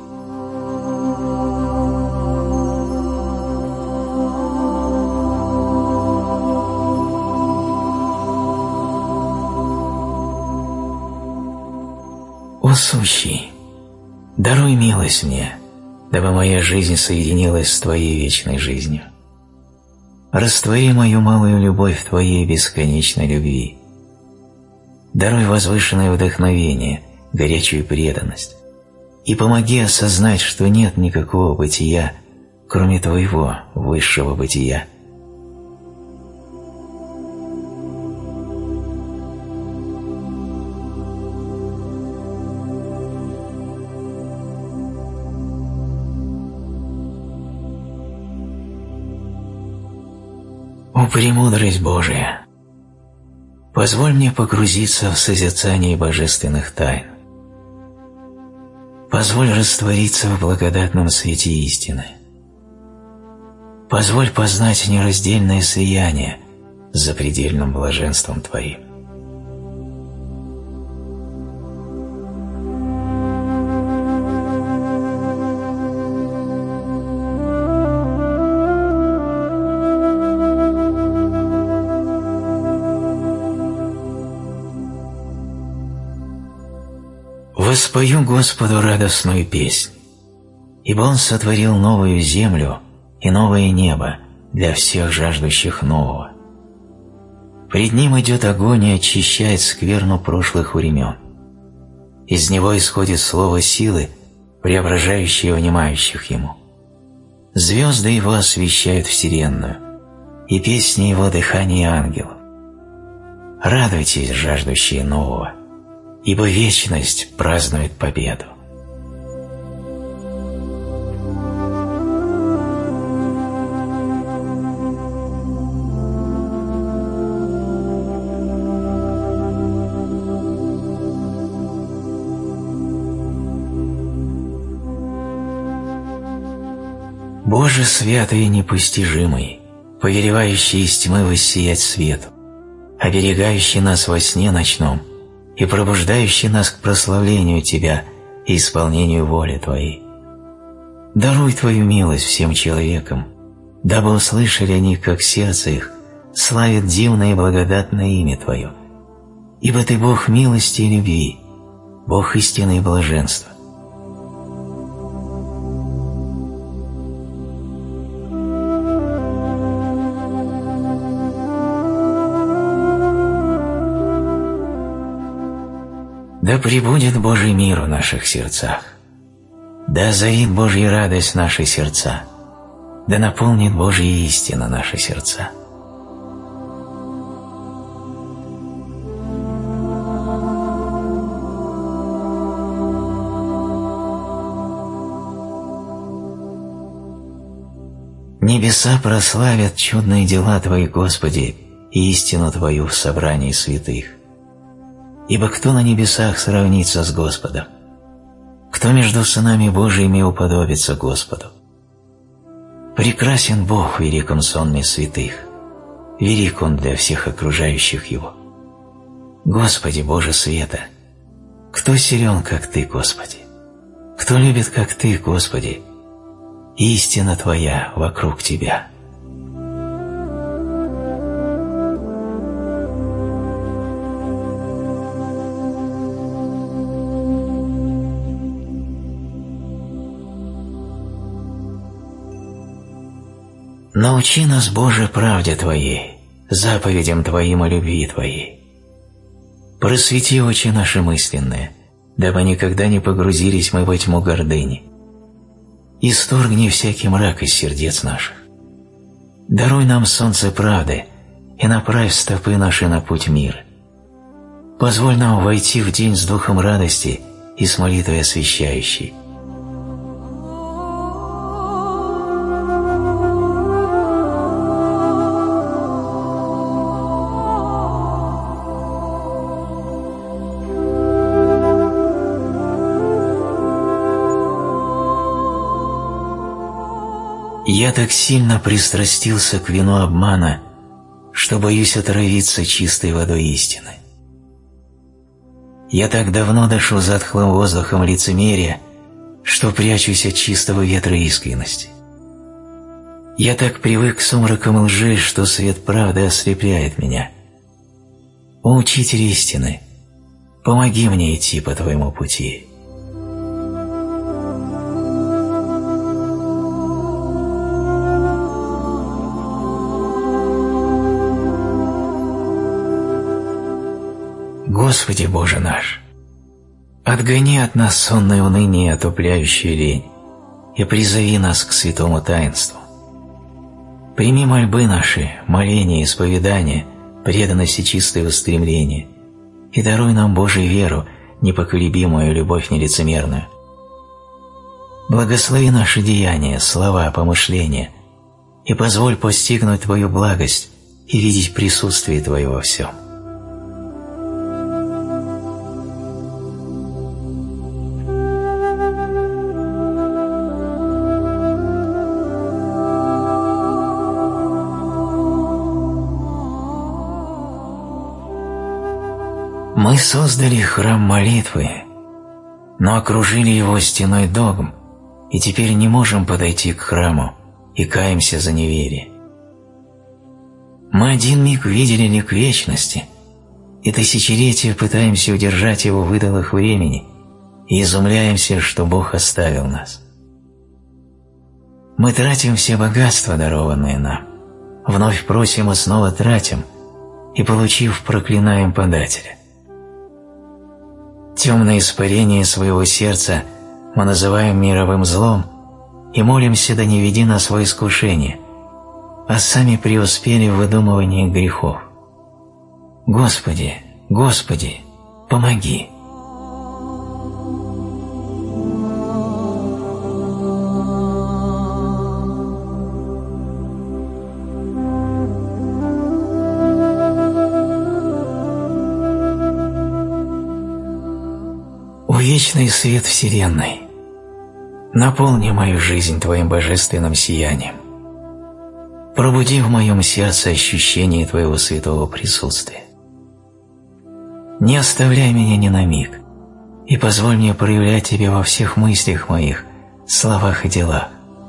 О Сущий, даруй милость мне, дабы моя жизнь соединилась с Твоей вечной жизнью. Раствори мою малую любовь в Твоей бесконечной любви. Даруй возвышенное вдохновение, горячую преданность, и помоги осознать, что нет никакого бытия, кроме Твоего высшего бытия. О премудрость Божия! Позволь мне погрузиться в созерцание божественных тайн. Позволь раствориться в благодатном свете истины. Позволь познать нераздельное слияние с запредельным блаженством Твоим. Воспою Господу радостную песнь, ибо Он сотворил новую землю и новое небо для всех жаждущих нового. Пред Ним идет огонь и очищает скверну прошлых времен. Из Него исходит слово силы, преображающее внимающих Ему. Звезды Его освещают вселенную, и песни Его дыхание ангелов. Радуйтесь, жаждущие нового, ибо вечность празднует победу. Боже святый и непостижимый, повелевающий из тьмы воссиять свету, оберегающий нас во сне ночном и пробуждающий нас к прославлению Тебя и исполнению воли Твоей. Даруй Твою милость всем человекам, дабы услышали они, как сердце их славит дивное и благодатное имя Твое, ибо Ты Бог милости и любви, Бог истины и блаженства. Да пребудет Божий мир в наших сердцах, да озарит Божья радость наши сердца, да наполнит Божья истина наши сердца. Небеса прославят чудные дела Твои, Господи, и истину Твою в собрании святых. Ибо кто на небесах сравнится с Господом? Кто между сынами Божиими уподобится Господу? Прекрасен Бог в великом сонме святых, велик Он для всех окружающих Его. Господи, Боже света, кто силен, как Ты, Господи? Кто любит, как Ты, Господи? Истина Твоя вокруг Тебя. Научи нас, Боже, правде Твоей, заповедям Твоим и любви Твоей. Просвети очи наши мысленные, дабы никогда не погрузились мы во тьму гордыни. Исторгни всякий мрак из сердец наших. Даруй нам солнце правды и направь стопы наши на путь мира. Позволь нам войти в день с духом радости и с молитвой освящающей. Я так сильно пристрастился к вину обмана, что боюсь отравиться чистой водой истины. Я так давно дышу затхлым воздухом лицемерия, что прячусь от чистого ветра искренности. Я так привык к сумракам лжи, что свет правды ослепляет меня. О, Учитель истины, помоги мне идти по Твоему пути. Господи Боже наш, отгони от нас сонное уныние и отупляющую лень и призови нас к святому таинству. Прими мольбы наши, моления, исповедания, преданность и чистое устремление, и даруй нам Божию веру, непоколебимую любовь нелицемерную. Благослови наши деяния, слова, помышления, и позволь постигнуть Твою благость и видеть присутствие Твое во всем. Мы создали храм молитвы, но окружили его стеной догм, и теперь не можем подойти к храму и каемся за неверие. Мы один миг видели лик вечности, и тысячелетия пытаемся удержать его в идолах времени и изумляемся, что Бог оставил нас. Мы тратим все богатства, дарованные нам, вновь просим и снова тратим, и, получив, проклинаем подателя. Темное испарение своего сердца мы называем мировым злом и молимся, да не веди нас во искушение, а сами преуспели в выдумывании грехов. Господи, Господи, помоги! Вечный свет Вселенной, Наполни мою жизнь Твоим божественным сиянием. Пробуди в моем сердце ощущение Твоего святого присутствия. Не оставляй меня ни на миг и позволь мне проявлять Тебя во всех мыслях моих, словах и делах.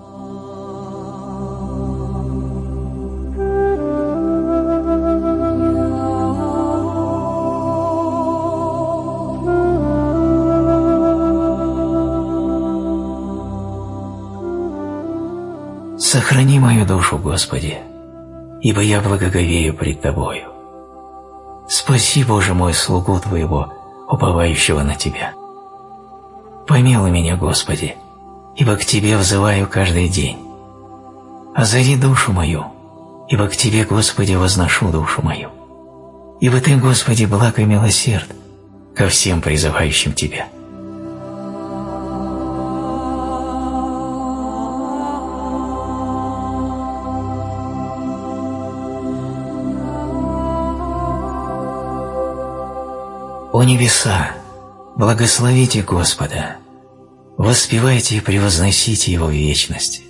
Сохрани мою душу, Господи, ибо я благоговею пред Тобою. Спаси, Боже мой, слугу Твоего, уповающего на Тебя. Помилуй меня, Господи, ибо к Тебе взываю каждый день. Озари душу мою, ибо к Тебе, Господи, возношу душу мою. Ибо Ты, Господи, благ и милосерд ко всем призывающим Тебя. О небеса, благословите Господа, воспевайте и превозносите Его в вечности.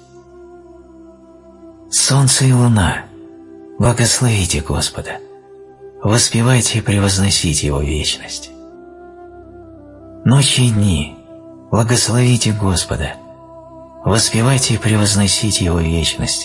Солнце и луна, благословите Господа, воспевайте и превозносите Его в вечности. Ночи и дни, благословите Господа, воспевайте и превозносите Его в вечности.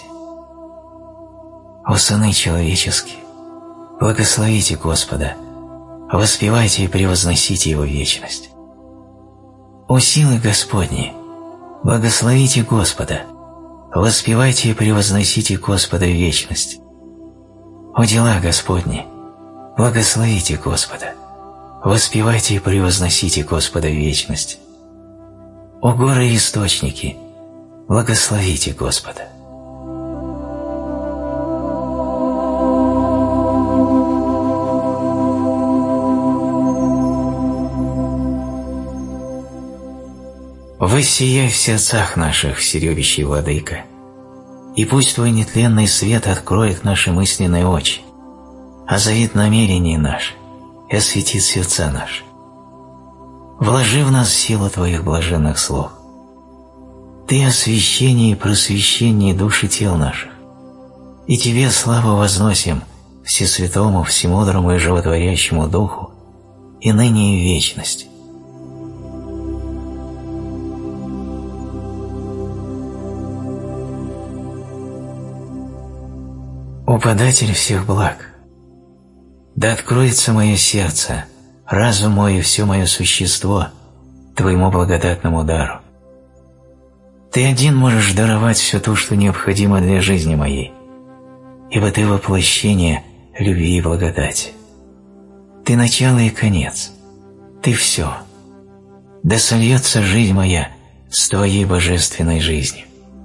О сыны человеческие, благословите Господа, воспевайте и превозносите Его в вечность. О силы Господни, благословите Господа, воспевайте и превозносите Господа в вечность. О дела Господни, благословите Господа, воспевайте и превозносите Господа в вечность. О горы и источники, благословите Господа. Воссияй в сердцах наших, вседюбящий Владыка, и пусть Твой нетленный свет откроет наши мысленные очи, озарит намерения наши и осветит сердца наши. Вложи в нас силу Твоих блаженных слов. Ты освящение и просвещение душ и тел наших, и Тебе славу возносим Всесвятому, Всемудрому и Животворящему Духу, и ныне и в вечность. О податель всех благ, да откроется мое сердце, разум мой и все мое существо Твоему благодатному дару. Ты один можешь даровать все то, что необходимо для жизни моей, ибо Ты воплощение любви и благодати. Ты начало и конец, Ты все. Да сольется жизнь моя с Твоей божественной жизнью.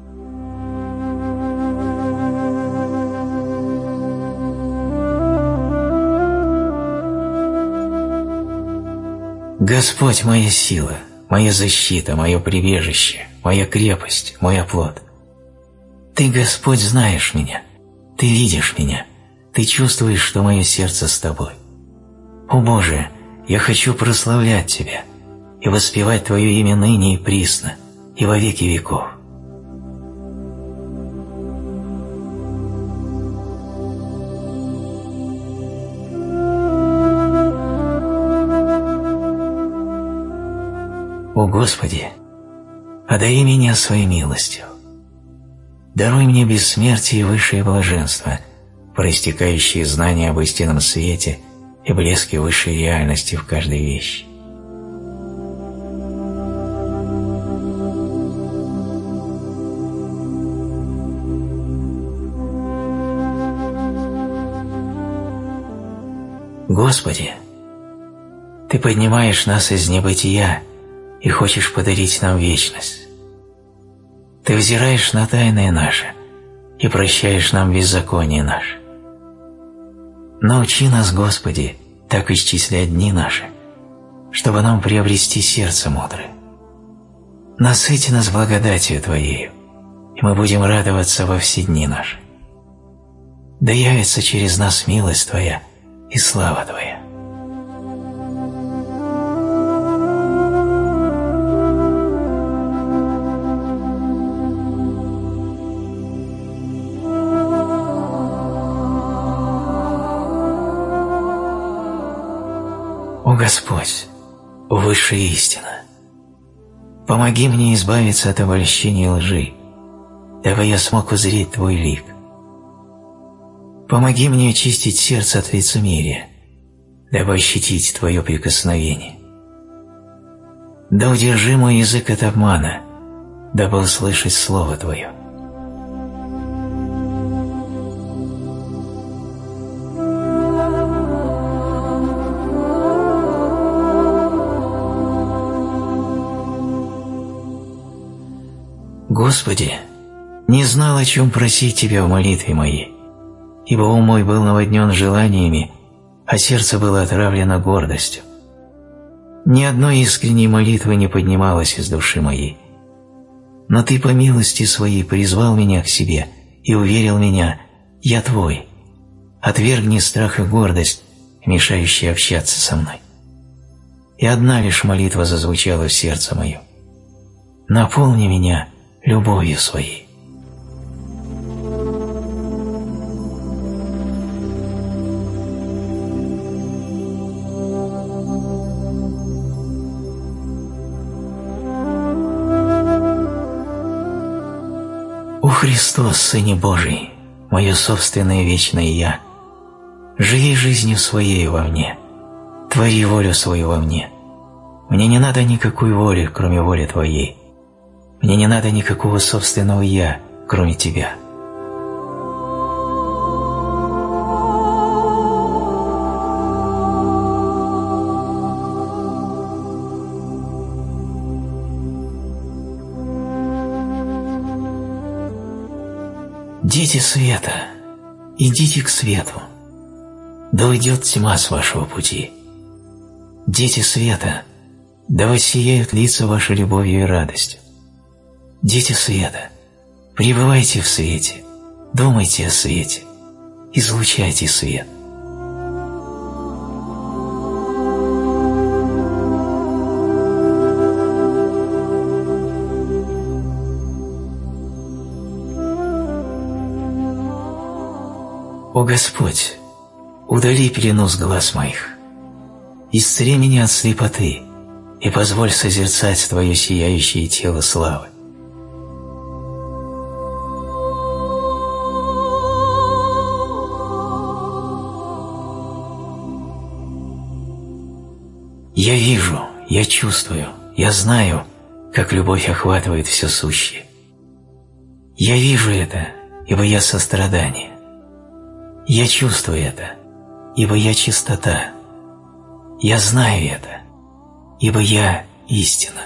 Господь, моя сила, моя защита, мое прибежище, моя крепость, мой оплот. Ты, Господь, знаешь меня, Ты видишь меня, Ты чувствуешь, что мое сердце с Тобой. О Боже, я хочу прославлять Тебя и воспевать Твое имя ныне и присно, и во веки веков. О Господи, одари меня своей милостью. Даруй мне бессмертие и высшее блаженство, проистекающие знания об истинном свете и блеске высшей реальности в каждой вещи. Господи, Ты поднимаешь нас из небытия и хочешь подарить нам вечность. Ты взираешь на тайное наше и прощаешь нам беззаконие наше. Научи нас, Господи, так исчислять дни наши, чтобы нам приобрести сердце мудрое. Насыти нас благодатью Твоею, и мы будем радоваться во все дни наши. Да явится через нас милость Твоя и слава Твоя. Господь, высшая истина, помоги мне избавиться от обольщения и лжи, дабы я смог узреть Твой лик. Помоги мне очистить сердце от лицемерия, дабы ощутить Твое прикосновение. Да удержи мой язык от обмана, дабы услышать Слово Твое. Господи, не знал, о чем просить Тебя в молитве моей, ибо ум мой был наводнен желаниями, а сердце было отравлено гордостью. Ни одной искренней молитвы не поднималось из души моей. Но Ты по милости Своей призвал меня к себе и уверил меня: «Я Твой». Отвергни страх и гордость, мешающие общаться со мной. И одна лишь молитва зазвучала в сердце моем: «Наполни меня любовью Своей». О Христос, Сыне Божий, мое собственное вечное Я, живи жизнью Своей во мне, твори волю Свою во мне. Мне не надо никакой воли, кроме воли Твоей. Мне не надо никакого собственного «я», кроме Тебя. Дети света, идите к свету, да уйдет тьма с вашего пути. Дети света, да воссияют лица вашей любовью и радостью. Дети света, пребывайте в свете, думайте о свете, излучайте свет. О Господь, удали пелену с глаз моих, исцели меня от слепоты и позволь созерцать Твое сияющее тело славы. Я вижу, я чувствую, я знаю, как любовь охватывает все сущее. Я вижу это, ибо я сострадание. Я чувствую это, ибо я чистота. Я знаю это, ибо я истина.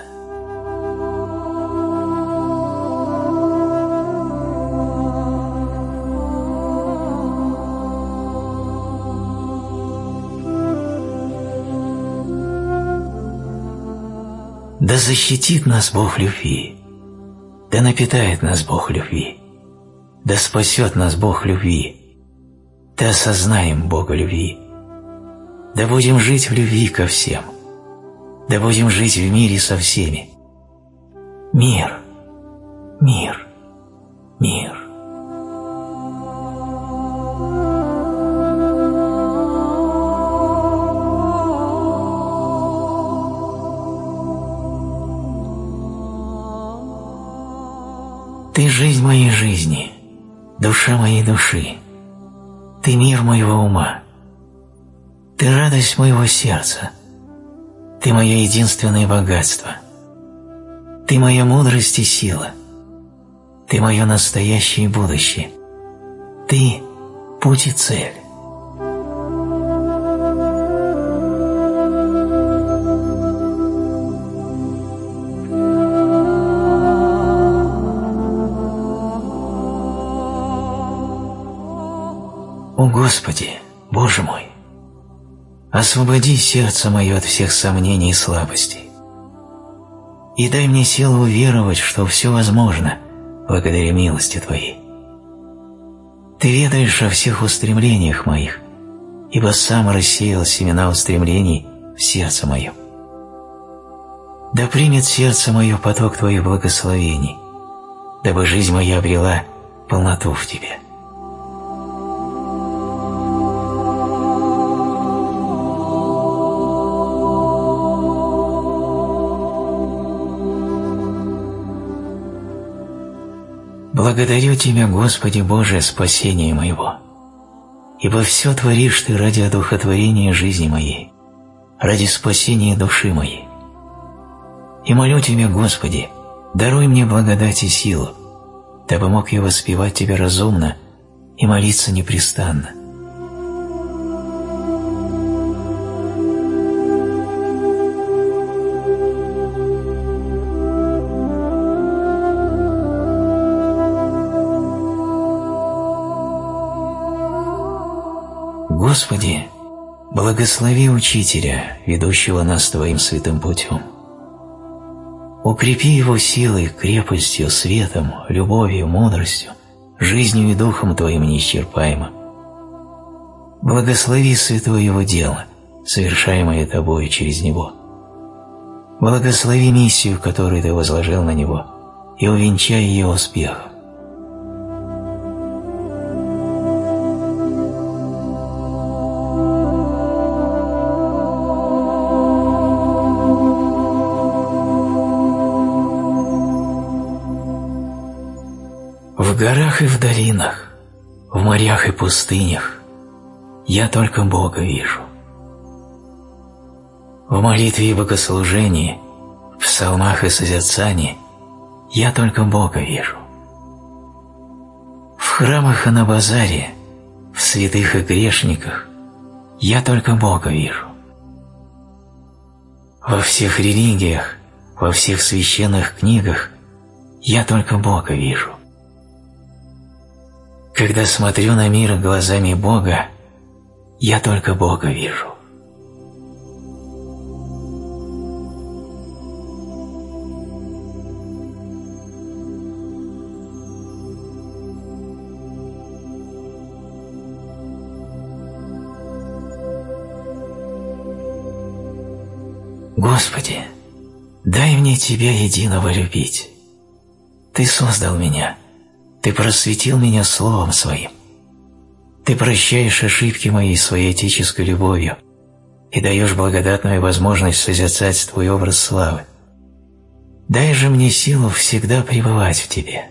Да защитит нас Бог любви, да напитает нас Бог любви, да спасет нас Бог любви, да осознаем Бога любви, да будем жить в любви ко всем, да будем жить в мире со всеми. Мир, мир, мир. Ты жизнь моей жизни, душа моей души, Ты мир моего ума, Ты радость моего сердца, Ты мое единственное богатство, Ты моя мудрость и сила, Ты мое настоящее и будущее, Ты – путь и цель. О Господи, Боже мой, освободи сердце мое от всех сомнений и слабостей и дай мне силу уверовать, что все возможно благодаря милости Твоей. Ты ведаешь о всех устремлениях моих, ибо сам рассеял семена устремлений в сердце моем. Да примет сердце мое поток Твоих благословений, дабы жизнь моя обрела полноту в Тебе. Благодарю Тебя, Господи Боже, спасение моего, ибо все творишь Ты ради одухотворения жизни моей, ради спасения души моей. И молю Тебя, Господи, даруй мне благодать и силу, дабы мог я воспевать Тебя разумно и молиться непрестанно. Господи, благослови Учителя, ведущего нас Твоим святым путем. Укрепи его силой, крепостью, светом, любовью, мудростью, жизнью и духом Твоим неисчерпаемым. Благослови святое его дело, совершаемое Тобою через него. Благослови миссию, которую Ты возложил на него, и увенчай ее успехом. В горах и в долинах, в морях и пустынях я только Бога вижу. В молитве и богослужении, в псалмах и созерцании я только Бога вижу. В храмах и на базаре, в святых и грешниках я только Бога вижу. Во всех религиях, во всех священных книгах я только Бога вижу. Когда смотрю на мир глазами Бога, я только Бога вижу. Господи, дай мне Тебя единого любить. Ты создал меня. Ты просветил меня Словом Своим. Ты прощаешь ошибки мои Своей отеческой любовью и даешь благодатную возможность созерцать Твой образ славы. Дай же мне силу всегда пребывать в Тебе.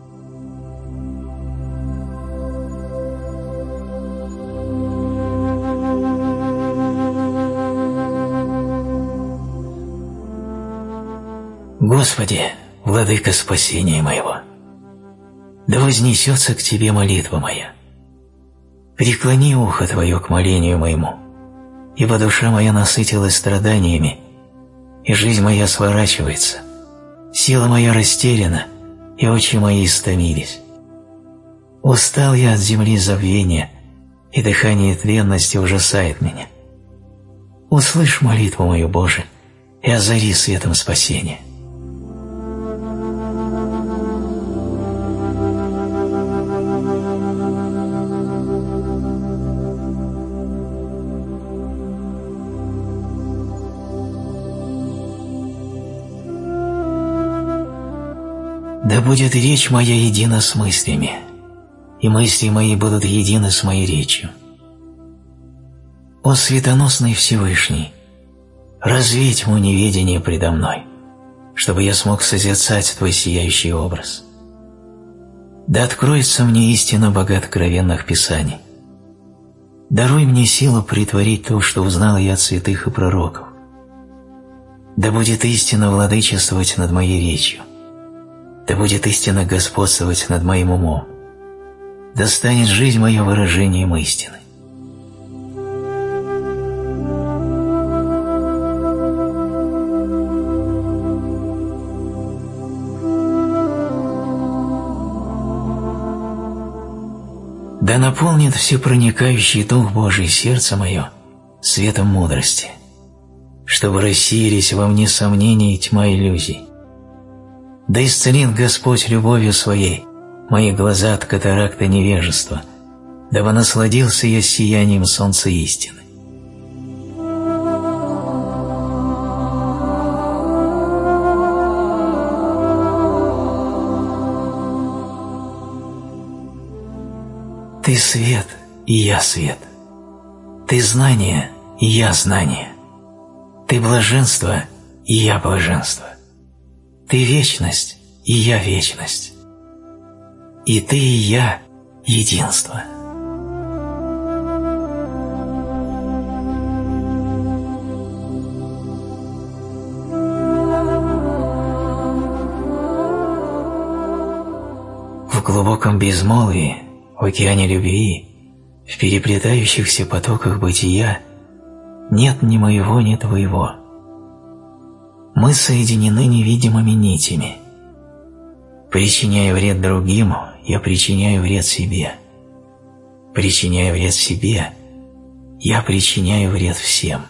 Господи, Владыка спасения моего, да вознесется к Тебе молитва моя. Преклони ухо Твое к молению моему, ибо душа моя насытилась страданиями, и жизнь моя сворачивается, сила моя растеряна, и очи мои истомились. Устал я от земли забвения, и дыхание тленности ужасает меня. Услышь молитву мою, Боже, и озари светом спасения. Да будет речь моя едина с мыслями, и мысли мои будут едины с моей речью. О светоносный Всевышний, развей тьму неведения предо мной, чтобы я смог созерцать Твой сияющий образ. Да откроется мне истина богат откровенных писаний. Даруй мне силу притворить то, что узнал я от святых и пророков. Да будет истина владычествовать над моей речью. Да будет истина господствовать над моим умом. Да станет жизнь моя выражением истины. Да наполнит всепроникающий Дух Божий сердце мое светом мудрости, чтобы рассеялись во мне сомнения и тьма иллюзий. Да исцелит Господь любовью Своей мои глаза от катаракта невежества, дабы насладился я сиянием солнца истины. Ты свет, и я свет. Ты знание, и я знание. Ты блаженство, и я блаженство. Ты вечность, и я вечность. и ты и я – единство. В глубоком безмолвии, в океане любви, в переплетающихся потоках бытия нет ни моего, ни твоего. Мы соединены невидимыми нитями. Причиняя вред другим, я причиняю вред себе. Причиняя вред себе, я причиняю вред всем.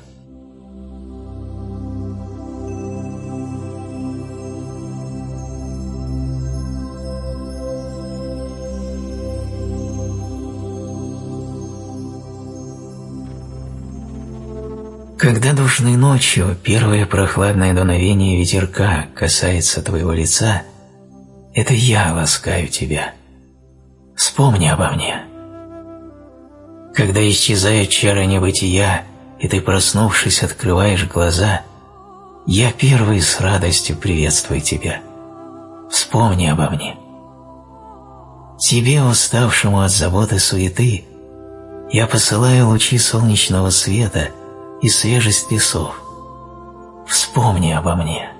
Когда душной ночью первое прохладное дуновение ветерка касается твоего лица, это я ласкаю тебя. Вспомни обо мне. Когда исчезает чара небытия, и ты, проснувшись, открываешь глаза, я первый с радостью приветствую тебя. Вспомни обо мне. Тебе, уставшему от забот и суеты, я посылаю лучи солнечного света и свежесть лесов. Вспомни обо мне.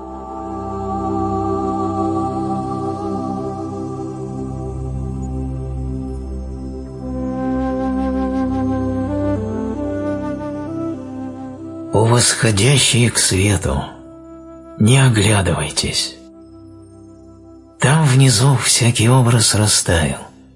О восходящие к свету, не оглядывайтесь. Там внизу всякий образ растаял.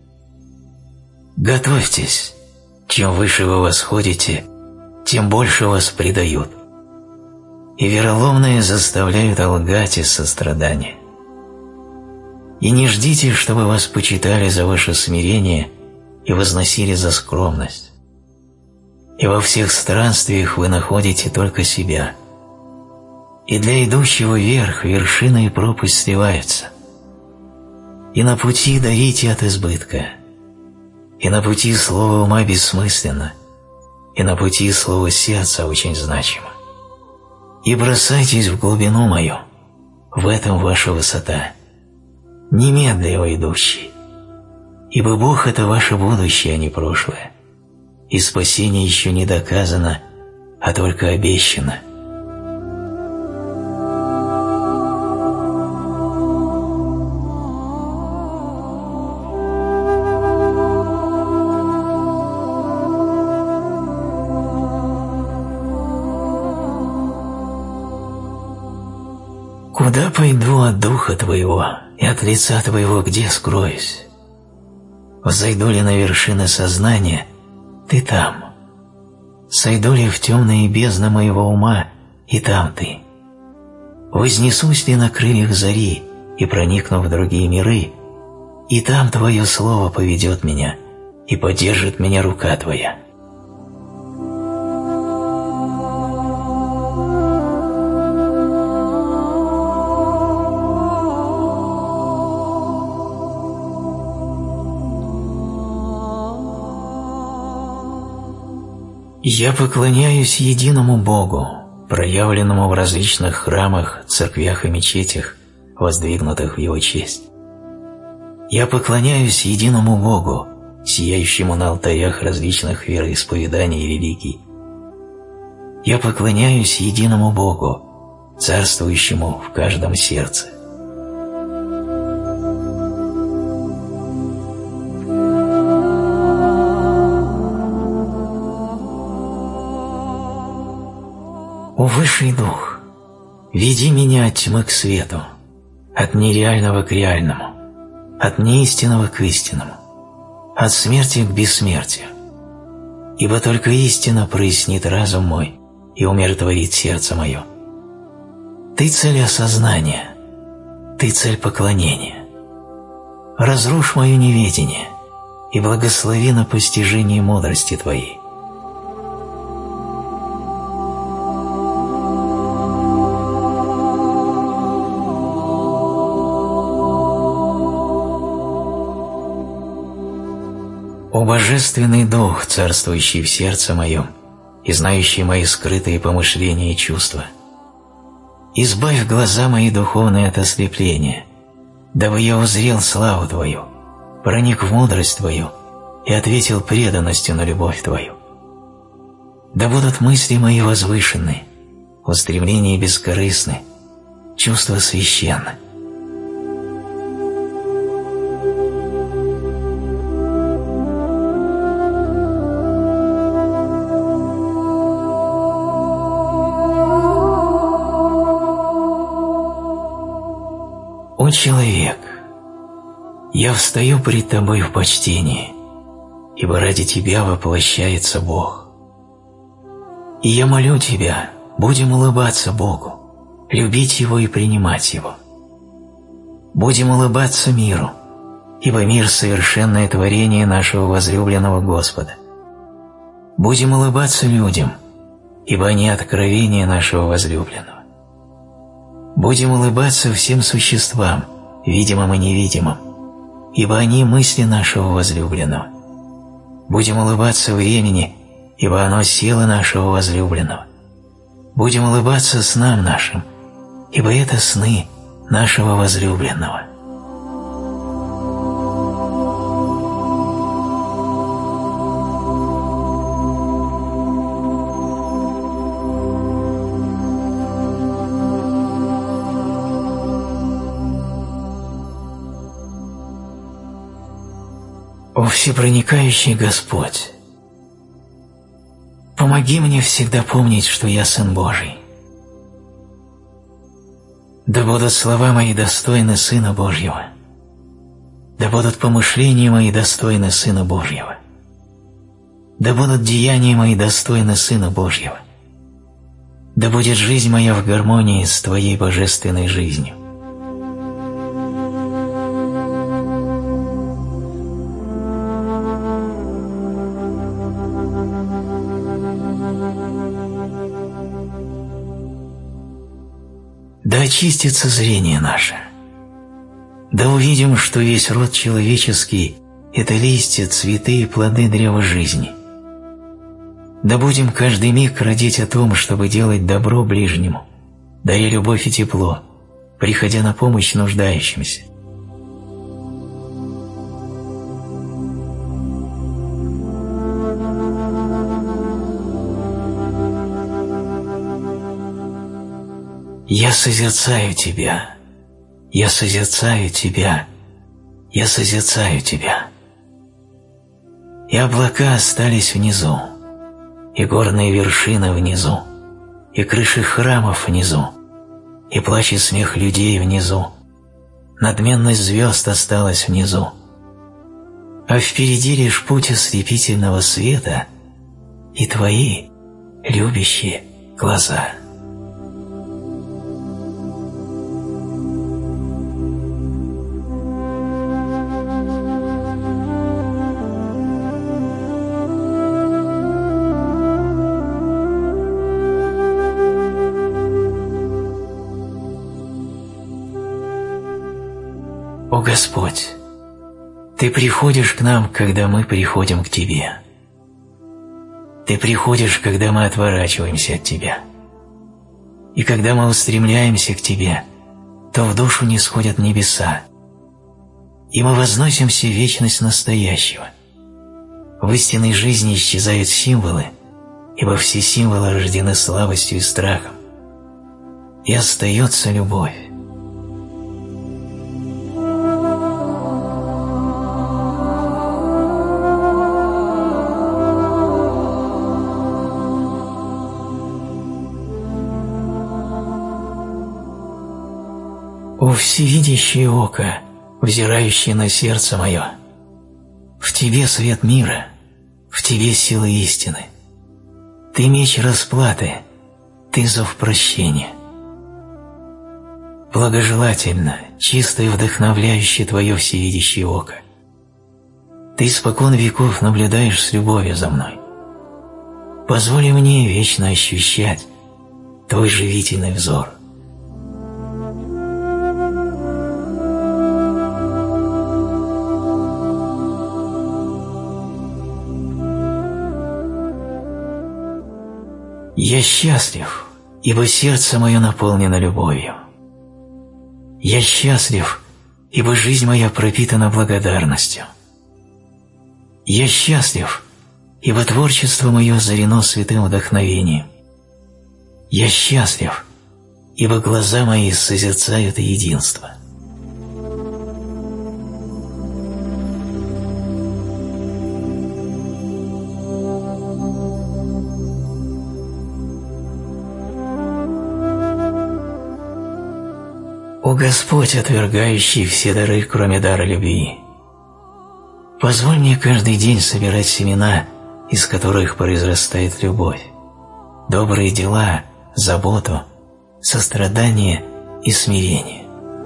Готовьтесь, чем выше вы восходите, тем больше вас предают, и вероломные заставляют лгать из сострадания. И не ждите, чтобы вас почитали за ваше смирение и возносили за скромность. И во всех странствиях вы находите только себя. И для идущего вверх вершина и пропасть сливаются. И на пути дарите от избытка, и на пути слово ума бессмысленно, и на пути слово сердца очень значимо. И бросайтесь в глубину мою, в этом ваша высота, немедля, идущий, ибо Бог – это ваше будущее, а не прошлое, и спасение еще не доказано, а только обещано. Куда пойду от духа твоего и от лица твоего где скроюсь? Взойду ли на вершины сознания, ты там. Сойду ли в темные бездны моего ума, и там ты. Вознесусь ли на крыльях зари и проникну в другие миры, и там твое слово поведет меня, и поддержит меня рука твоя. Я поклоняюсь единому Богу, проявленному в различных храмах, церквях и мечетях, воздвигнутых в Его честь. Я поклоняюсь единому Богу, сияющему на алтарях различных вероисповеданий и религий. Я поклоняюсь единому Богу, царствующему в каждом сердце. О Высший Дух, веди меня от тьмы к свету, от нереального к реальному, от неистинного к истинному, от смерти к бессмертию. Ибо только истина прояснит разум мой и умиротворит сердце мое. Ты цель осознания, ты цель поклонения. Разрушь мое неведение и благослови на постижение мудрости Твоей. О Божественный Дух, царствующий в сердце моем и знающий мои скрытые помышления и чувства, избавь глаза мои духовные от ослепления, дабы я узрел славу Твою проник в мудрость Твою и ответил преданностью на любовь Твою. Да будут мысли мои возвышенны, устремления бескорыстны, чувства священны. О человек, я встаю пред тобой в почтении, ибо ради тебя воплощается Бог. И я молю тебя, будем улыбаться Богу, любить Его и принимать Его. Будем улыбаться миру, ибо мир – совершенное творение нашего возлюбленного Господа. Будем улыбаться людям, ибо они – откровение нашего возлюбленного. Будем улыбаться всем существам, видимым и невидимым, ибо они – мысли нашего возлюбленного. Будем улыбаться времени, ибо оно – сила нашего возлюбленного. Будем улыбаться снам нашим, ибо это сны нашего возлюбленного. О всепроникающий Господь, помоги мне всегда помнить, что я Сын Божий. Да будут слова мои достойны Сына Божьего, да будут помышления мои достойны Сына Божьего, да будут деяния мои достойны Сына Божьего, да будет жизнь моя в гармонии с Твоей божественной жизнью. Да очистится зрение наше, да увидим, что весь род человеческий – это листья, цветы и плоды древа жизни. Да будем каждый миг родить о том, чтобы делать добро ближнему, даря любовь и тепло, приходя на помощь нуждающимся. Я созерцаю Тебя, я созерцаю Тебя, я созерцаю Тебя. И облака остались внизу, и горные вершины внизу, и крыши храмов внизу, и плач и смех людей внизу, надменность звезд осталась внизу, а впереди лишь путь ослепительного света и Твои любящие глаза. О Господь, Ты приходишь к нам, когда мы приходим к Тебе. Ты приходишь, когда мы отворачиваемся от Тебя. И когда мы устремляемся к Тебе, то в душу нисходят небеса, и мы возносимся в вечность настоящего. В истинной жизни исчезают символы, ибо все символы рождены слабостью и страхом, и остается любовь. О всевидящее око, взирающее на сердце мое, в Тебе свет мира, в Тебе сила истины. Ты меч расплаты, Ты зов прощения. Благожелательно, чисто и вдохновляюще Твое всевидящее око. Ты испокон веков наблюдаешь с любовью за мной. Позволь мне вечно ощущать Твой живительный взор. Я счастлив, ибо сердце мое наполнено любовью. Я счастлив, ибо жизнь моя пропитана благодарностью. Я счастлив, ибо творчество мое озарено святым вдохновением. Я счастлив, ибо глаза мои созерцают единство. О Господь, отвергающий все дары, кроме дара любви, позволь мне каждый день собирать семена, из которых произрастает любовь, добрые дела, заботу, сострадание и смирение.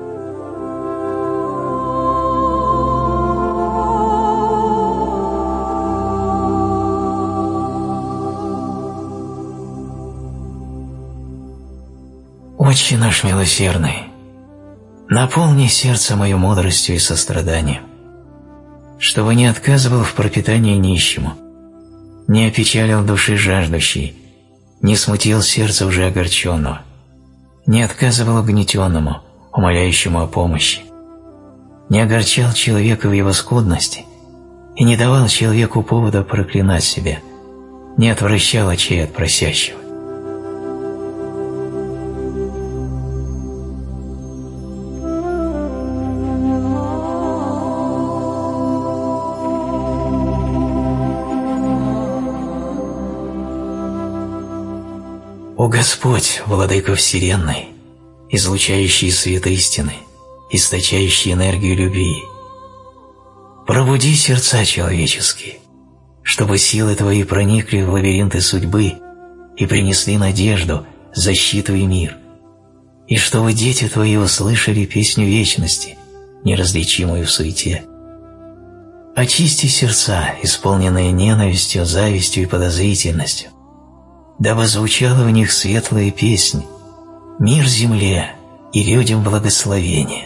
Отче наш милосердный, наполни сердце мое мудростью и состраданием, чтобы не отказывал в пропитании нищему, не опечалил души жаждущей, не смутил сердца уже огорченного, не отказывал угнетенному, умоляющему о помощи, не огорчал человека в его скудности и не давал человеку повода проклинать себя, не отвращал очей от просящего. О Господь, Владыка Вселенной, излучающий свет истины, источающий энергию любви, пробуди сердца человеческие, чтобы силы Твои проникли в лабиринты судьбы и принесли надежду, защиту и мир, и чтобы дети Твои услышали песню вечности, неразличимую в суете. Очисти сердца, исполненные ненавистью, завистью и подозрительностью, дабы звучала в них светлая песнь, мир земле и людям благословение.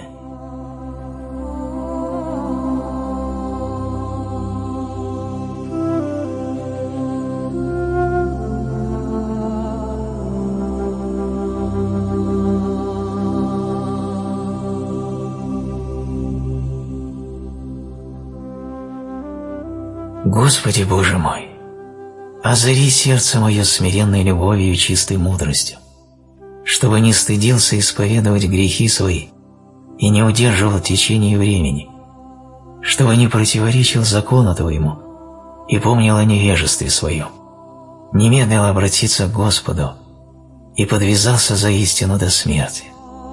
Господи Боже мой, озари сердце мое смиренной любовью и чистой мудростью, чтобы не стыдился исповедовать грехи свои и не удерживал течение времени, чтобы не противоречил закону Твоему и помнил о невежестве своем, не медлил обратиться к Господу и подвязался за истину до смерти.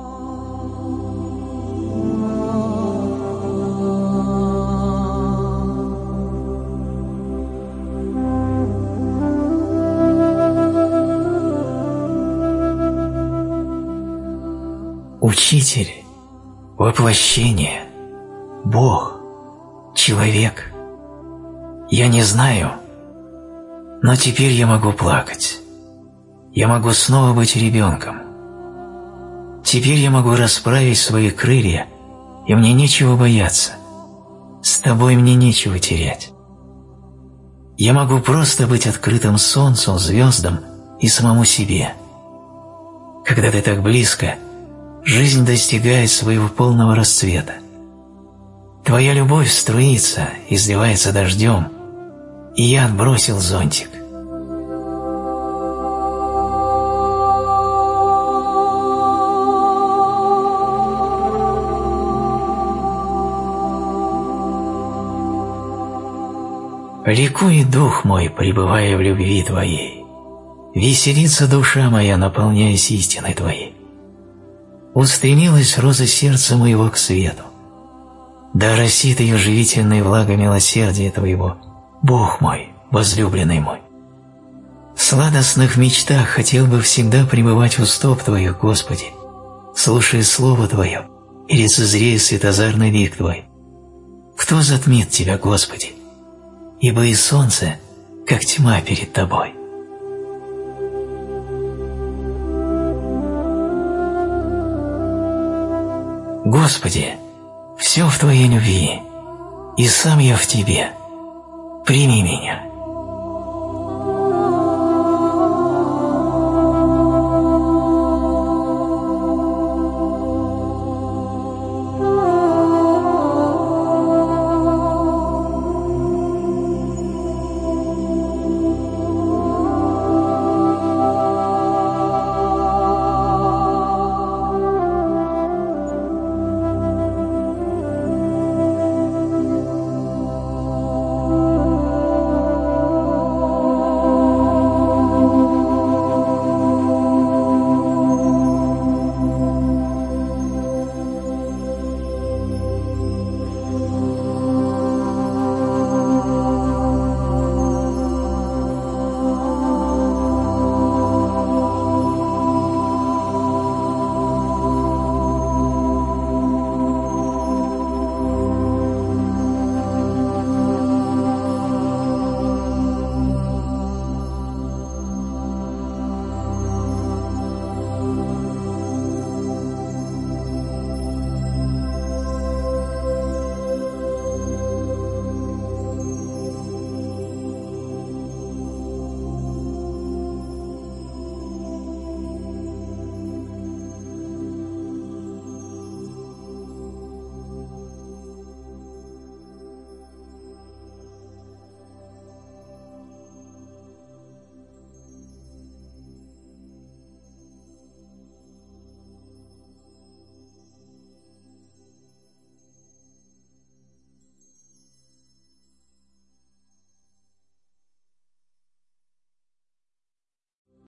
Учитель, воплощение, Бог, человек. Я не знаю, но теперь я могу плакать. Я могу снова быть ребенком. Теперь я могу расправить свои крылья, и мне нечего бояться. С тобой мне нечего терять. Я могу просто быть открытым солнцу, звездам и самому себе. Когда ты так близко, жизнь достигает своего полного расцвета. Твоя любовь струится, изливается дождем, и я отбросил зонтик. Ликует дух мой, пребывая в любви Твоей. Веселится душа моя, наполняясь истиной Твоей. Устремилась роза сердца моего к свету. Да растит ее живительной влагой милосердия Твоего, Бог мой, возлюбленный мой. В сладостных мечтах хотел бы всегда пребывать у стоп Твоих, Господи, слушая Слово Твое и лицезрея светозарный лик Твой. Кто затмит Тебя, Господи? Ибо и солнце, как тьма перед Тобой. Господи, все в Твоей любви, и сам я в Тебе. Прими меня.